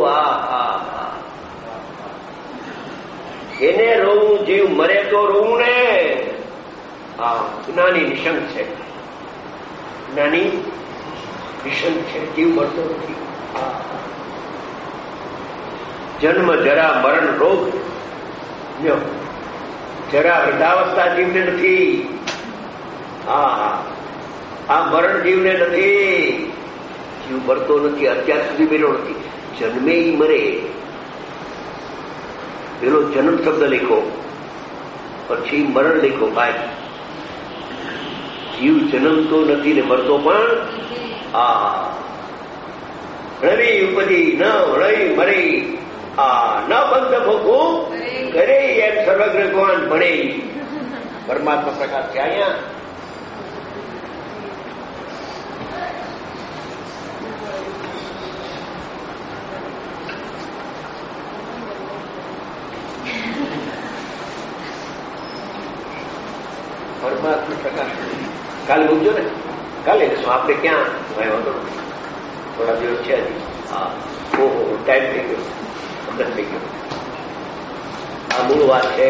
Speaker 2: એને રોવું, જીવ મરે તો રોવું ને. જ્ઞાની નિશંક છે, જ્ઞાની નિશંક છે. જીવ મરતો નથી. જન્મ જરા મરણ રોગ, જરા વૃદ્ધાવસ્થા જીવને નથી. આ મરણ જીવને નથી. જીવ મરતો નથી, અત્યાર સુધી બન્યો નથી. જન્મે ઈ મરે. પેલો જન્મ શબ્દ લખો, પછી મરણ લખો. ભાઈ જીવ જન્મતો નથી ને મરતો પણ. રવિ ઉપધી ન વળી મરી, ન બંધ ભોગવું કરે, એમ સર્વગ્ર ભગવાન ભણે. પરમાત્મા પ્રકાશ છે અહીંયા. પરમાત્મા પ્રકાશ કાલે મૂકજો ને, કાલે શું આપણે ક્યાં વાંધો થોડા દિવસ છે હજી. ઓહો, ટાઈમ થઈ ગયો, અંદર થઈ ગયો. આ મૂળ વાત છે.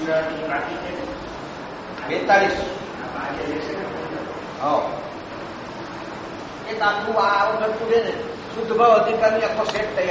Speaker 3: ગુજરાતી બાકી છે
Speaker 4: 42
Speaker 3: આજે લેશે ને
Speaker 4: હા એ આખું આ વખત ને શુદ્ધ ભાવ અધિકારની આખો સેટ તૈયાર